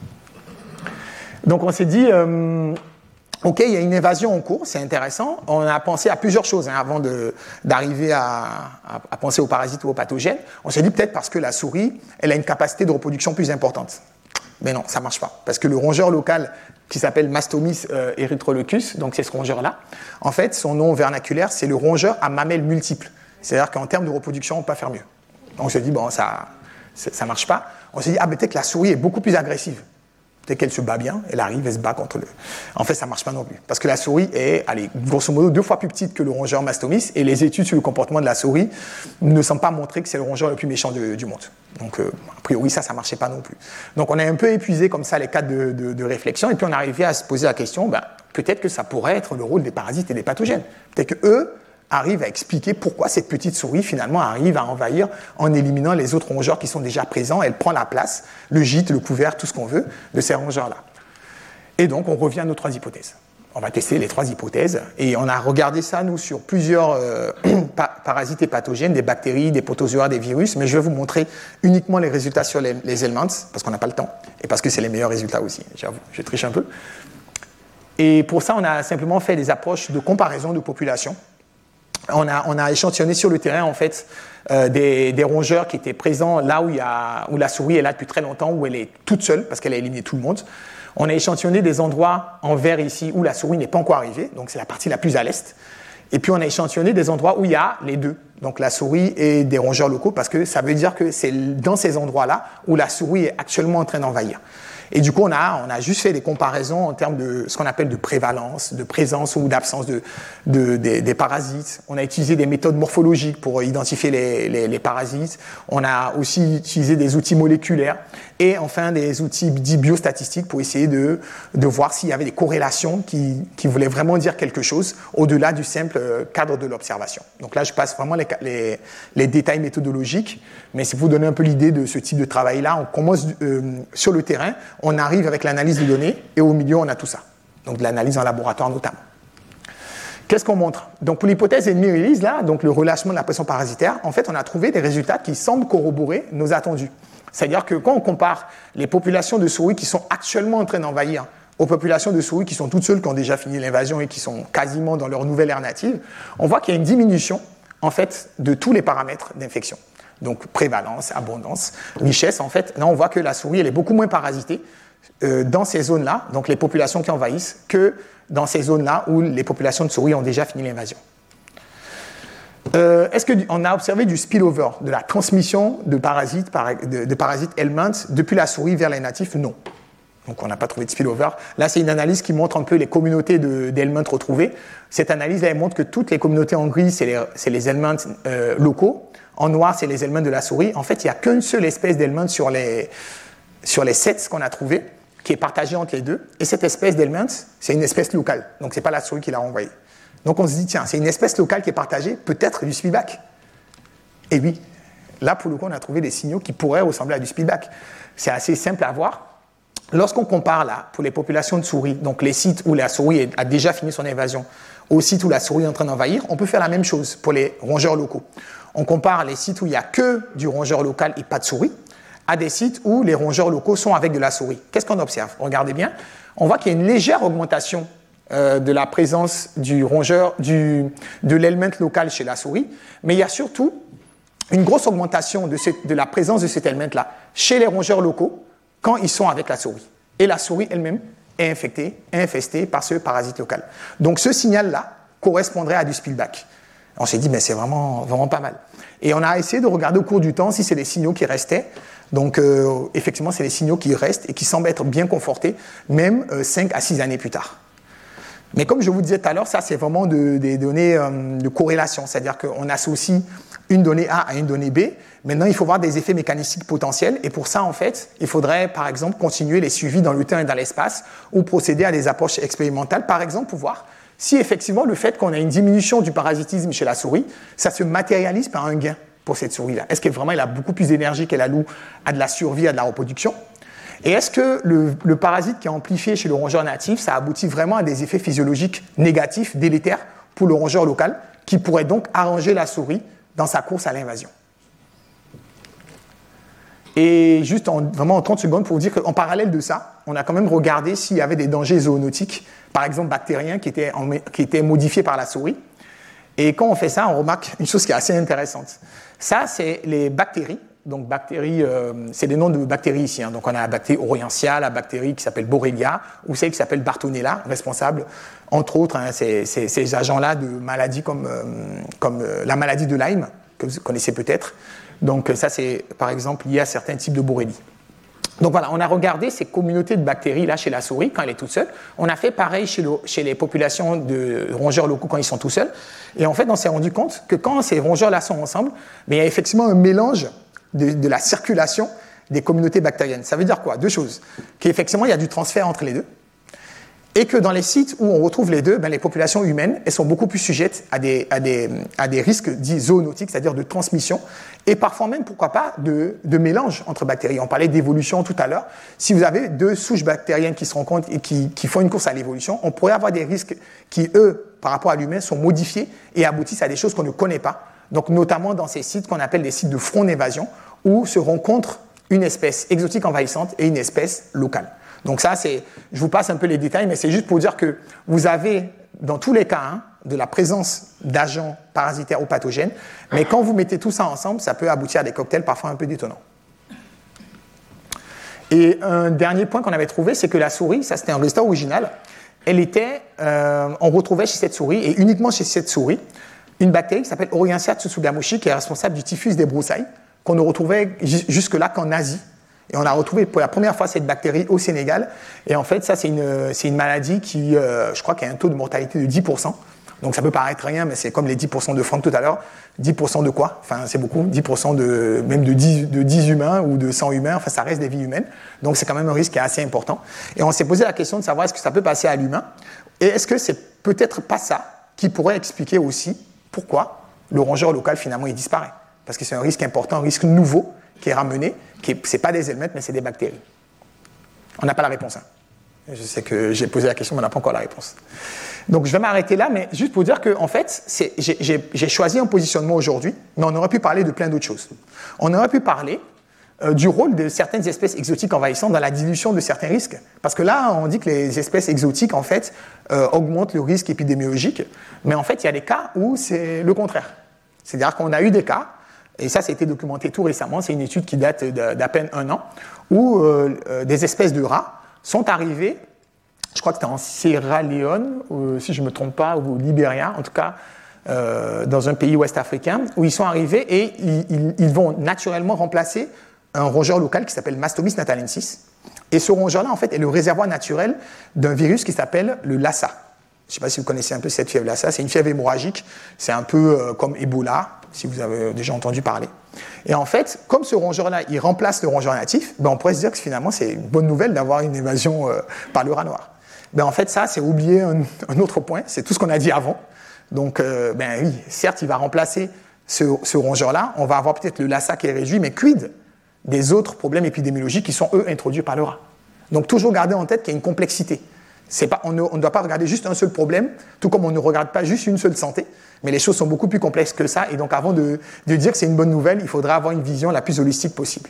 Donc on s'est dit, euh, ok, il y a une évasion en cours, c'est intéressant. On a pensé à plusieurs choses hein, avant de, d'arriver à, à, à penser aux parasites ou aux pathogènes. On s'est dit peut-être parce que la souris, elle a une capacité de reproduction plus importante. Mais non, ça ne marche pas. Parce que le rongeur local qui s'appelle Mastomys euh, erythroleucus, donc c'est ce rongeur-là, en fait, son nom vernaculaire, c'est le rongeur à mamelles multiples. C'est-à-dire qu'en termes de reproduction, on ne peut pas faire mieux. Donc on s'est dit, bon, ça ne marche pas. On s'est dit, ah, peut-être que la souris est beaucoup plus agressive. Dès qu'elle se bat bien, elle arrive, elle se bat contre le... En fait, ça ne marche pas non plus. Parce que la souris est, allez, grosso modo, deux fois plus petite que le rongeur Mastomys, et les études sur le comportement de la souris ne semblent pas montrer que c'est le rongeur le plus méchant de, du monde. Donc, euh, a priori, ça, ça ne marchait pas non plus. Donc, on a un peu épuisé comme ça les cadres de, de, de réflexion, et puis on est arrivé à se poser la question, ben, peut-être que ça pourrait être le rôle des parasites et des pathogènes. Peut-être qu'eux arrivent à expliquer pourquoi cette petite souris, finalement, arrive à envahir en éliminant les autres rongeurs qui sont déjà présents. Elle prend la place, le gîte, le couvert, tout ce qu'on veut, de ces rongeurs-là. Et donc, on revient à nos trois hypothèses. On va tester les trois hypothèses. Et on a regardé ça, nous, sur plusieurs euh, parasites et pathogènes, des bactéries, des protozoaires, des virus. Mais je vais vous montrer uniquement les résultats sur les, les elements, parce qu'on n'a pas le temps. Et parce que c'est les meilleurs résultats aussi. J'avoue, je triche un peu. Et pour ça, on a simplement fait des approches de comparaison de populations. On a, on a échantillonné sur le terrain, en fait, euh, des, des rongeurs qui étaient présents là où, il y a, où la souris est là depuis très longtemps, où elle est toute seule, parce qu'elle a éliminé tout le monde. On a échantillonné des endroits en vert ici où la souris n'est pas encore arrivée, donc c'est la partie la plus à l'est. Et puis on a échantillonné des endroits où il y a les deux, donc la souris et des rongeurs locaux, parce que ça veut dire que c'est dans ces endroits-là où la souris est actuellement en train d'envahir. Et du coup, on a, on a juste fait des comparaisons en termes de ce qu'on appelle de prévalence, de présence ou d'absence de, de, de, des parasites. On a utilisé des méthodes morphologiques pour identifier les, les, les parasites. On a aussi utilisé des outils moléculaires et enfin des outils dits biostatistiques pour essayer de, de voir s'il y avait des corrélations qui, qui voulaient vraiment dire quelque chose au-delà du simple cadre de l'observation. Donc là, je passe vraiment les, les, les détails méthodologiques, mais c'est pour vous donner un peu l'idée de ce type de travail-là. On commence euh, sur le terrain. On arrive avec l'analyse de données et au milieu, on a tout ça. Donc de l'analyse en laboratoire notamment. Qu'est-ce qu'on montre? Donc pour l'hypothèse ennemi-release, là, donc le relâchement de la pression parasitaire, en fait, on a trouvé des résultats qui semblent corroborer nos attendus. C'est-à-dire que quand on compare les populations de souris qui sont actuellement en train d'envahir aux populations de souris qui sont toutes seules, qui ont déjà fini l'invasion et qui sont quasiment dans leur nouvelle ère native, on voit qu'il y a une diminution, en fait, de tous les paramètres d'infection. Donc prévalence, abondance, richesse, en fait, là on voit que la souris elle est beaucoup moins parasitée euh, dans ces zones-là, donc les populations qui envahissent, que dans ces zones-là où les populations de souris ont déjà fini l'invasion. Euh, est-ce qu'on a observé du spillover, de la transmission de parasites, de, de parasites helminths depuis la souris vers les natifs? Non. Donc on n'a pas trouvé de spillover. Là c'est une analyse qui montre un peu les communautés de, d'helminths retrouvées. Cette analyse là, elle montre que toutes les communautés en gris, c'est les, c'est les helminths euh, locaux. En noir, c'est les helminths de la souris. En fait, il n'y a qu'une seule espèce d'helminth sur les, sur les sept qu'on a trouvés, qui est partagée entre les deux. Et cette espèce d'helminth, c'est une espèce locale. Donc, ce n'est pas la souris qui l'a envoyée. Donc, on se dit, tiens, c'est une espèce locale qui est partagée, peut-être du spillback. Et oui, là, pour le coup, on a trouvé des signaux qui pourraient ressembler à du spillback. C'est assez simple à voir. Lorsqu'on compare, là, pour les populations de souris, donc les sites où la souris a déjà fini son invasion, aux sites où la souris est en train d'envahir, on peut faire la même chose pour les rongeurs locaux. On compare les sites où il n'y a que du rongeur local et pas de souris à des sites où les rongeurs locaux sont avec de la souris. Qu'est-ce qu'on observe? Regardez bien. On voit qu'il y a une légère augmentation euh, de la présence du rongeur, du, de l'helminth local chez la souris, mais il y a surtout une grosse augmentation de, ce, de la présence de cet helminth-là chez les rongeurs locaux quand ils sont avec la souris. Et la souris elle-même est infectée, infestée par ce parasite local. Donc ce signal-là correspondrait à du spillback. On s'est dit, mais c'est vraiment, vraiment pas mal. Et on a essayé de regarder au cours du temps si c'est les signaux qui restaient. Donc, euh, effectivement, c'est les signaux qui restent et qui semblent être bien confortés, même euh, cinq à six années plus tard. Mais comme je vous disais tout à l'heure, ça, c'est vraiment de, des données euh, de corrélation. C'est-à-dire qu'on associe une donnée A à une donnée B. Maintenant, il faut voir des effets mécanistiques potentiels. Et pour ça, en fait, il faudrait, par exemple, continuer les suivis dans le temps et dans l'espace ou procéder à des approches expérimentales, par exemple, pour voir si effectivement le fait qu'on a une diminution du parasitisme chez la souris, ça se matérialise par un gain pour cette souris-là. Est-ce que vraiment elle a beaucoup plus d'énergie qu'elle alloue à de la survie, à de la reproduction? Et est-ce que le, le parasite qui est amplifié chez le rongeur natif, ça aboutit vraiment à des effets physiologiques négatifs, délétères pour le rongeur local, qui pourrait donc arranger la souris dans sa course à l'invasion? Et juste en, vraiment en trente secondes pour vous dire qu'en parallèle de ça, on a quand même regardé s'il y avait des dangers zoonotiques, par exemple bactériens, qui étaient, en, qui étaient modifiés par la souris. Et quand on fait ça, on remarque une chose qui est assez intéressante. Ça, c'est les bactéries. Donc, bactéries, euh, c'est des noms de bactéries ici. Hein. Donc, on a la bactérie Orientia, la bactérie qui s'appelle Borrelia, ou celle qui s'appelle Bartonella, responsable, entre autres, hein, ces, ces, ces agents-là de maladies comme, euh, comme euh, la maladie de Lyme, que vous connaissez peut-être. Donc, ça, c'est, par exemple, lié à certains types de borrélie. Donc, voilà, on a regardé ces communautés de bactéries, là, chez la souris, quand elle est toute seule. On a fait pareil chez, le, chez les populations de rongeurs locaux quand ils sont tout seuls. Et en fait, on s'est rendu compte que quand ces rongeurs-là sont ensemble, mais il y a effectivement un mélange De, de la circulation des communautés bactériennes. Ça veut dire quoi? Deux choses. Qu'effectivement, il y a du transfert entre les deux. Et que dans les sites où on retrouve les deux, ben, les populations humaines, elles sont beaucoup plus sujettes à des, à des, à des risques dits zoonotiques, c'est-à-dire de transmission, et parfois même, pourquoi pas, de, de mélange entre bactéries. On parlait d'évolution tout à l'heure. Si vous avez deux souches bactériennes qui se rencontrent et qui, qui font une course à l'évolution, on pourrait avoir des risques qui, eux, par rapport à l'humain, sont modifiés et aboutissent à des choses qu'on ne connaît pas. Donc, notamment dans ces sites qu'on appelle des sites de front d'évasion, où se rencontrent une espèce exotique envahissante et une espèce locale. Donc ça, c'est, je vous passe un peu les détails, mais c'est juste pour dire que vous avez, dans tous les cas, hein, de la présence d'agents parasitaires ou pathogènes, mais quand vous mettez tout ça ensemble, ça peut aboutir à des cocktails parfois un peu détonnants. Et un dernier point qu'on avait trouvé, c'est que la souris, ça c'était un résultat original, elle était, euh, on retrouvait chez cette souris, et uniquement chez cette souris, une bactérie qui s'appelle Orientia tsutsugamushi, qui est responsable du typhus des broussailles, qu'on ne retrouvait jusque-là qu'en Asie. Et on a retrouvé pour la première fois cette bactérie au Sénégal. Et en fait, ça, c'est une, c'est une maladie qui, euh, je crois, qui a un taux de mortalité de dix pour cent. Donc ça peut paraître rien, mais c'est comme les dix pour cent de Franck tout à l'heure. dix pour cent de quoi? Enfin, c'est beaucoup. dix pour cent de, même de dix, de dix humains ou de cent humains. Enfin, ça reste des vies humaines. Donc c'est quand même un risque qui est assez important. Et on s'est posé la question de savoir est-ce que ça peut passer à l'humain? Et est-ce que c'est peut-être pas ça qui pourrait expliquer aussi pourquoi le rongeur local, finalement, il disparaît? Parce que c'est un risque important, un risque nouveau qui est ramené, qui est, c'est pas des helmets, mais c'est des bactéries. On n'a pas la réponse. Hein. Je sais que j'ai posé la question, mais on n'a pas encore la réponse. Donc, je vais m'arrêter là, mais juste pour dire que, en fait, c'est, j'ai, j'ai, j'ai choisi un positionnement aujourd'hui, mais on aurait pu parler de plein d'autres choses. On aurait pu parler euh, du rôle de certaines espèces exotiques envahissantes dans la dilution de certains risques. Parce que là, on dit que les espèces exotiques, en fait, euh, augmentent le risque épidémiologique, mais en fait, il y a des cas où c'est le contraire. C'est-à-dire qu'on a eu des cas, et ça, ça a été documenté tout récemment, c'est une étude qui date d'à peine un an, où euh, euh, des espèces de rats sont arrivées, je crois que c'était en Sierra Leone, ou, si je ne me trompe pas, ou au Libéria, en tout cas, euh, dans un pays ouest-africain, où ils sont arrivés et ils, ils, ils vont naturellement remplacer un rongeur local qui s'appelle Mastomys natalensis. Et ce rongeur-là, en fait, est le réservoir naturel d'un virus qui s'appelle le Lassa. Je ne sais pas si vous connaissez un peu cette fièvre Lassa, c'est une fièvre hémorragique, c'est un peu euh, comme Ebola, si vous avez déjà entendu parler. Et en fait, comme ce rongeur-là, il remplace le rongeur natif, ben on pourrait se dire que finalement, c'est une bonne nouvelle d'avoir une évasion euh, par le rat noir. Ben en fait, ça, c'est oublier un, un autre point, c'est tout ce qu'on a dit avant. Donc, euh, ben oui, certes, il va remplacer ce, ce rongeur-là, on va avoir peut-être le Lassa qui est réduit, mais quid des autres problèmes épidémiologiques qui sont, eux, introduits par le rat. Donc, toujours garder en tête qu'il y a une complexité. C'est pas, on, ne, on ne doit pas regarder juste un seul problème, tout comme on ne regarde pas juste une seule santé, mais les choses sont beaucoup plus complexes que ça, et donc avant de, de dire que c'est une bonne nouvelle, il faudra avoir une vision la plus holistique possible.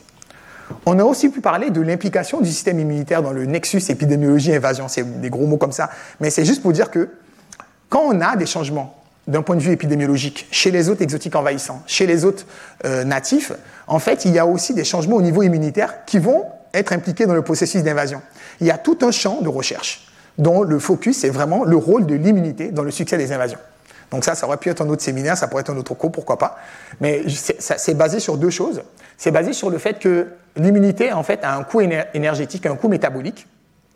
On a aussi pu parler de l'implication du système immunitaire dans le nexus épidémiologie-invasion, c'est des gros mots comme ça, mais c'est juste pour dire que quand on a des changements d'un point de vue épidémiologique chez les hôtes exotiques envahissants, chez les hôtes euh, natifs, en fait, il y a aussi des changements au niveau immunitaire qui vont être impliqués dans le processus d'invasion. Il y a tout un champ de recherche dont le focus, c'est vraiment le rôle de l'immunité dans le succès des invasions. Donc ça, ça aurait pu être un autre séminaire, ça pourrait être un autre cours, pourquoi pas. Mais c'est, ça, c'est basé sur deux choses. C'est basé sur le fait que l'immunité, en fait, a un coût éner- énergétique, un coût métabolique,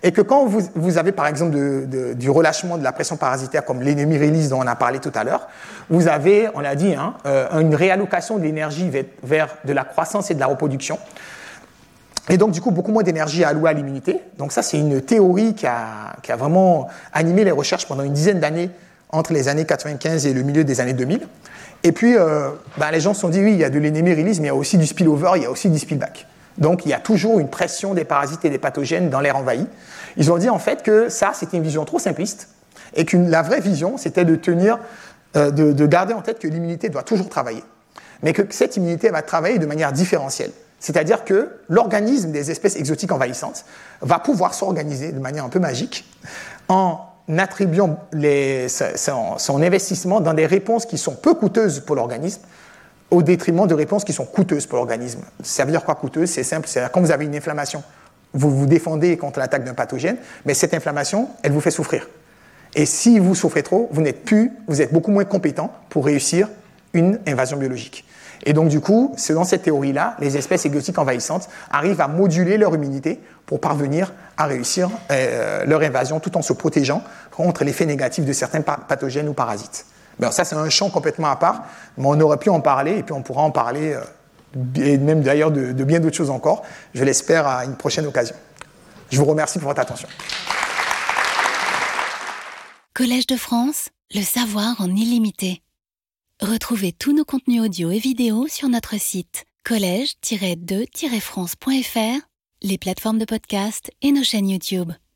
Et que quand vous, vous avez par exemple de, de, du relâchement de la pression parasitaire comme l'ennemi release dont on a parlé tout à l'heure, vous avez, on l'a dit, hein, euh, une réallocation de l'énergie vers, vers de la croissance et de la reproduction. Et donc, du coup, beaucoup moins d'énergie allouée à l'immunité. Donc ça, c'est une théorie qui a, qui a vraiment animé les recherches pendant une dizaine d'années entre les années quatre-vingt-quinze et le milieu des années deux mille. Et puis, euh, ben, les gens se sont dit, oui, il y a de l'ennemi release, mais il y a aussi du spillover, il y a aussi du spillback. Donc, il y a toujours une pression des parasites et des pathogènes dans l'air envahi. Ils ont dit, en fait, que ça, c'était une vision trop simpliste et que la vraie vision, c'était de tenir, euh, de, de garder en tête que l'immunité doit toujours travailler, mais que cette immunité va travailler de manière différentielle. C'est-à-dire que l'organisme des espèces exotiques envahissantes va pouvoir s'organiser de manière un peu magique en attribuant les, son, son investissement dans des réponses qui sont peu coûteuses pour l'organisme au détriment de réponses qui sont coûteuses pour l'organisme. Ça veut dire quoi coûteuse? C'est simple, c'est quand vous avez une inflammation, vous vous défendez contre l'attaque d'un pathogène, mais cette inflammation, elle vous fait souffrir. Et si vous souffrez trop, vous n'êtes plus, vous êtes beaucoup moins compétent pour réussir une invasion biologique. Et donc, du coup, selon cette théorie-là, les espèces exotiques envahissantes arrivent à moduler leur immunité pour parvenir à réussir euh, leur invasion tout en se protégeant contre l'effet négatif de certains pathogènes ou parasites. Ben, ça, c'est un champ complètement à part, mais on aurait pu en parler et puis on pourra en parler, euh, et même d'ailleurs de, de bien d'autres choses encore, je l'espère, à une prochaine occasion. Je vous remercie pour votre attention. Collège de France, le savoir en illimité. Retrouvez tous nos contenus audio et vidéo sur notre site collège tiret deux tiret france point f r, les plateformes de podcast et nos chaînes YouTube.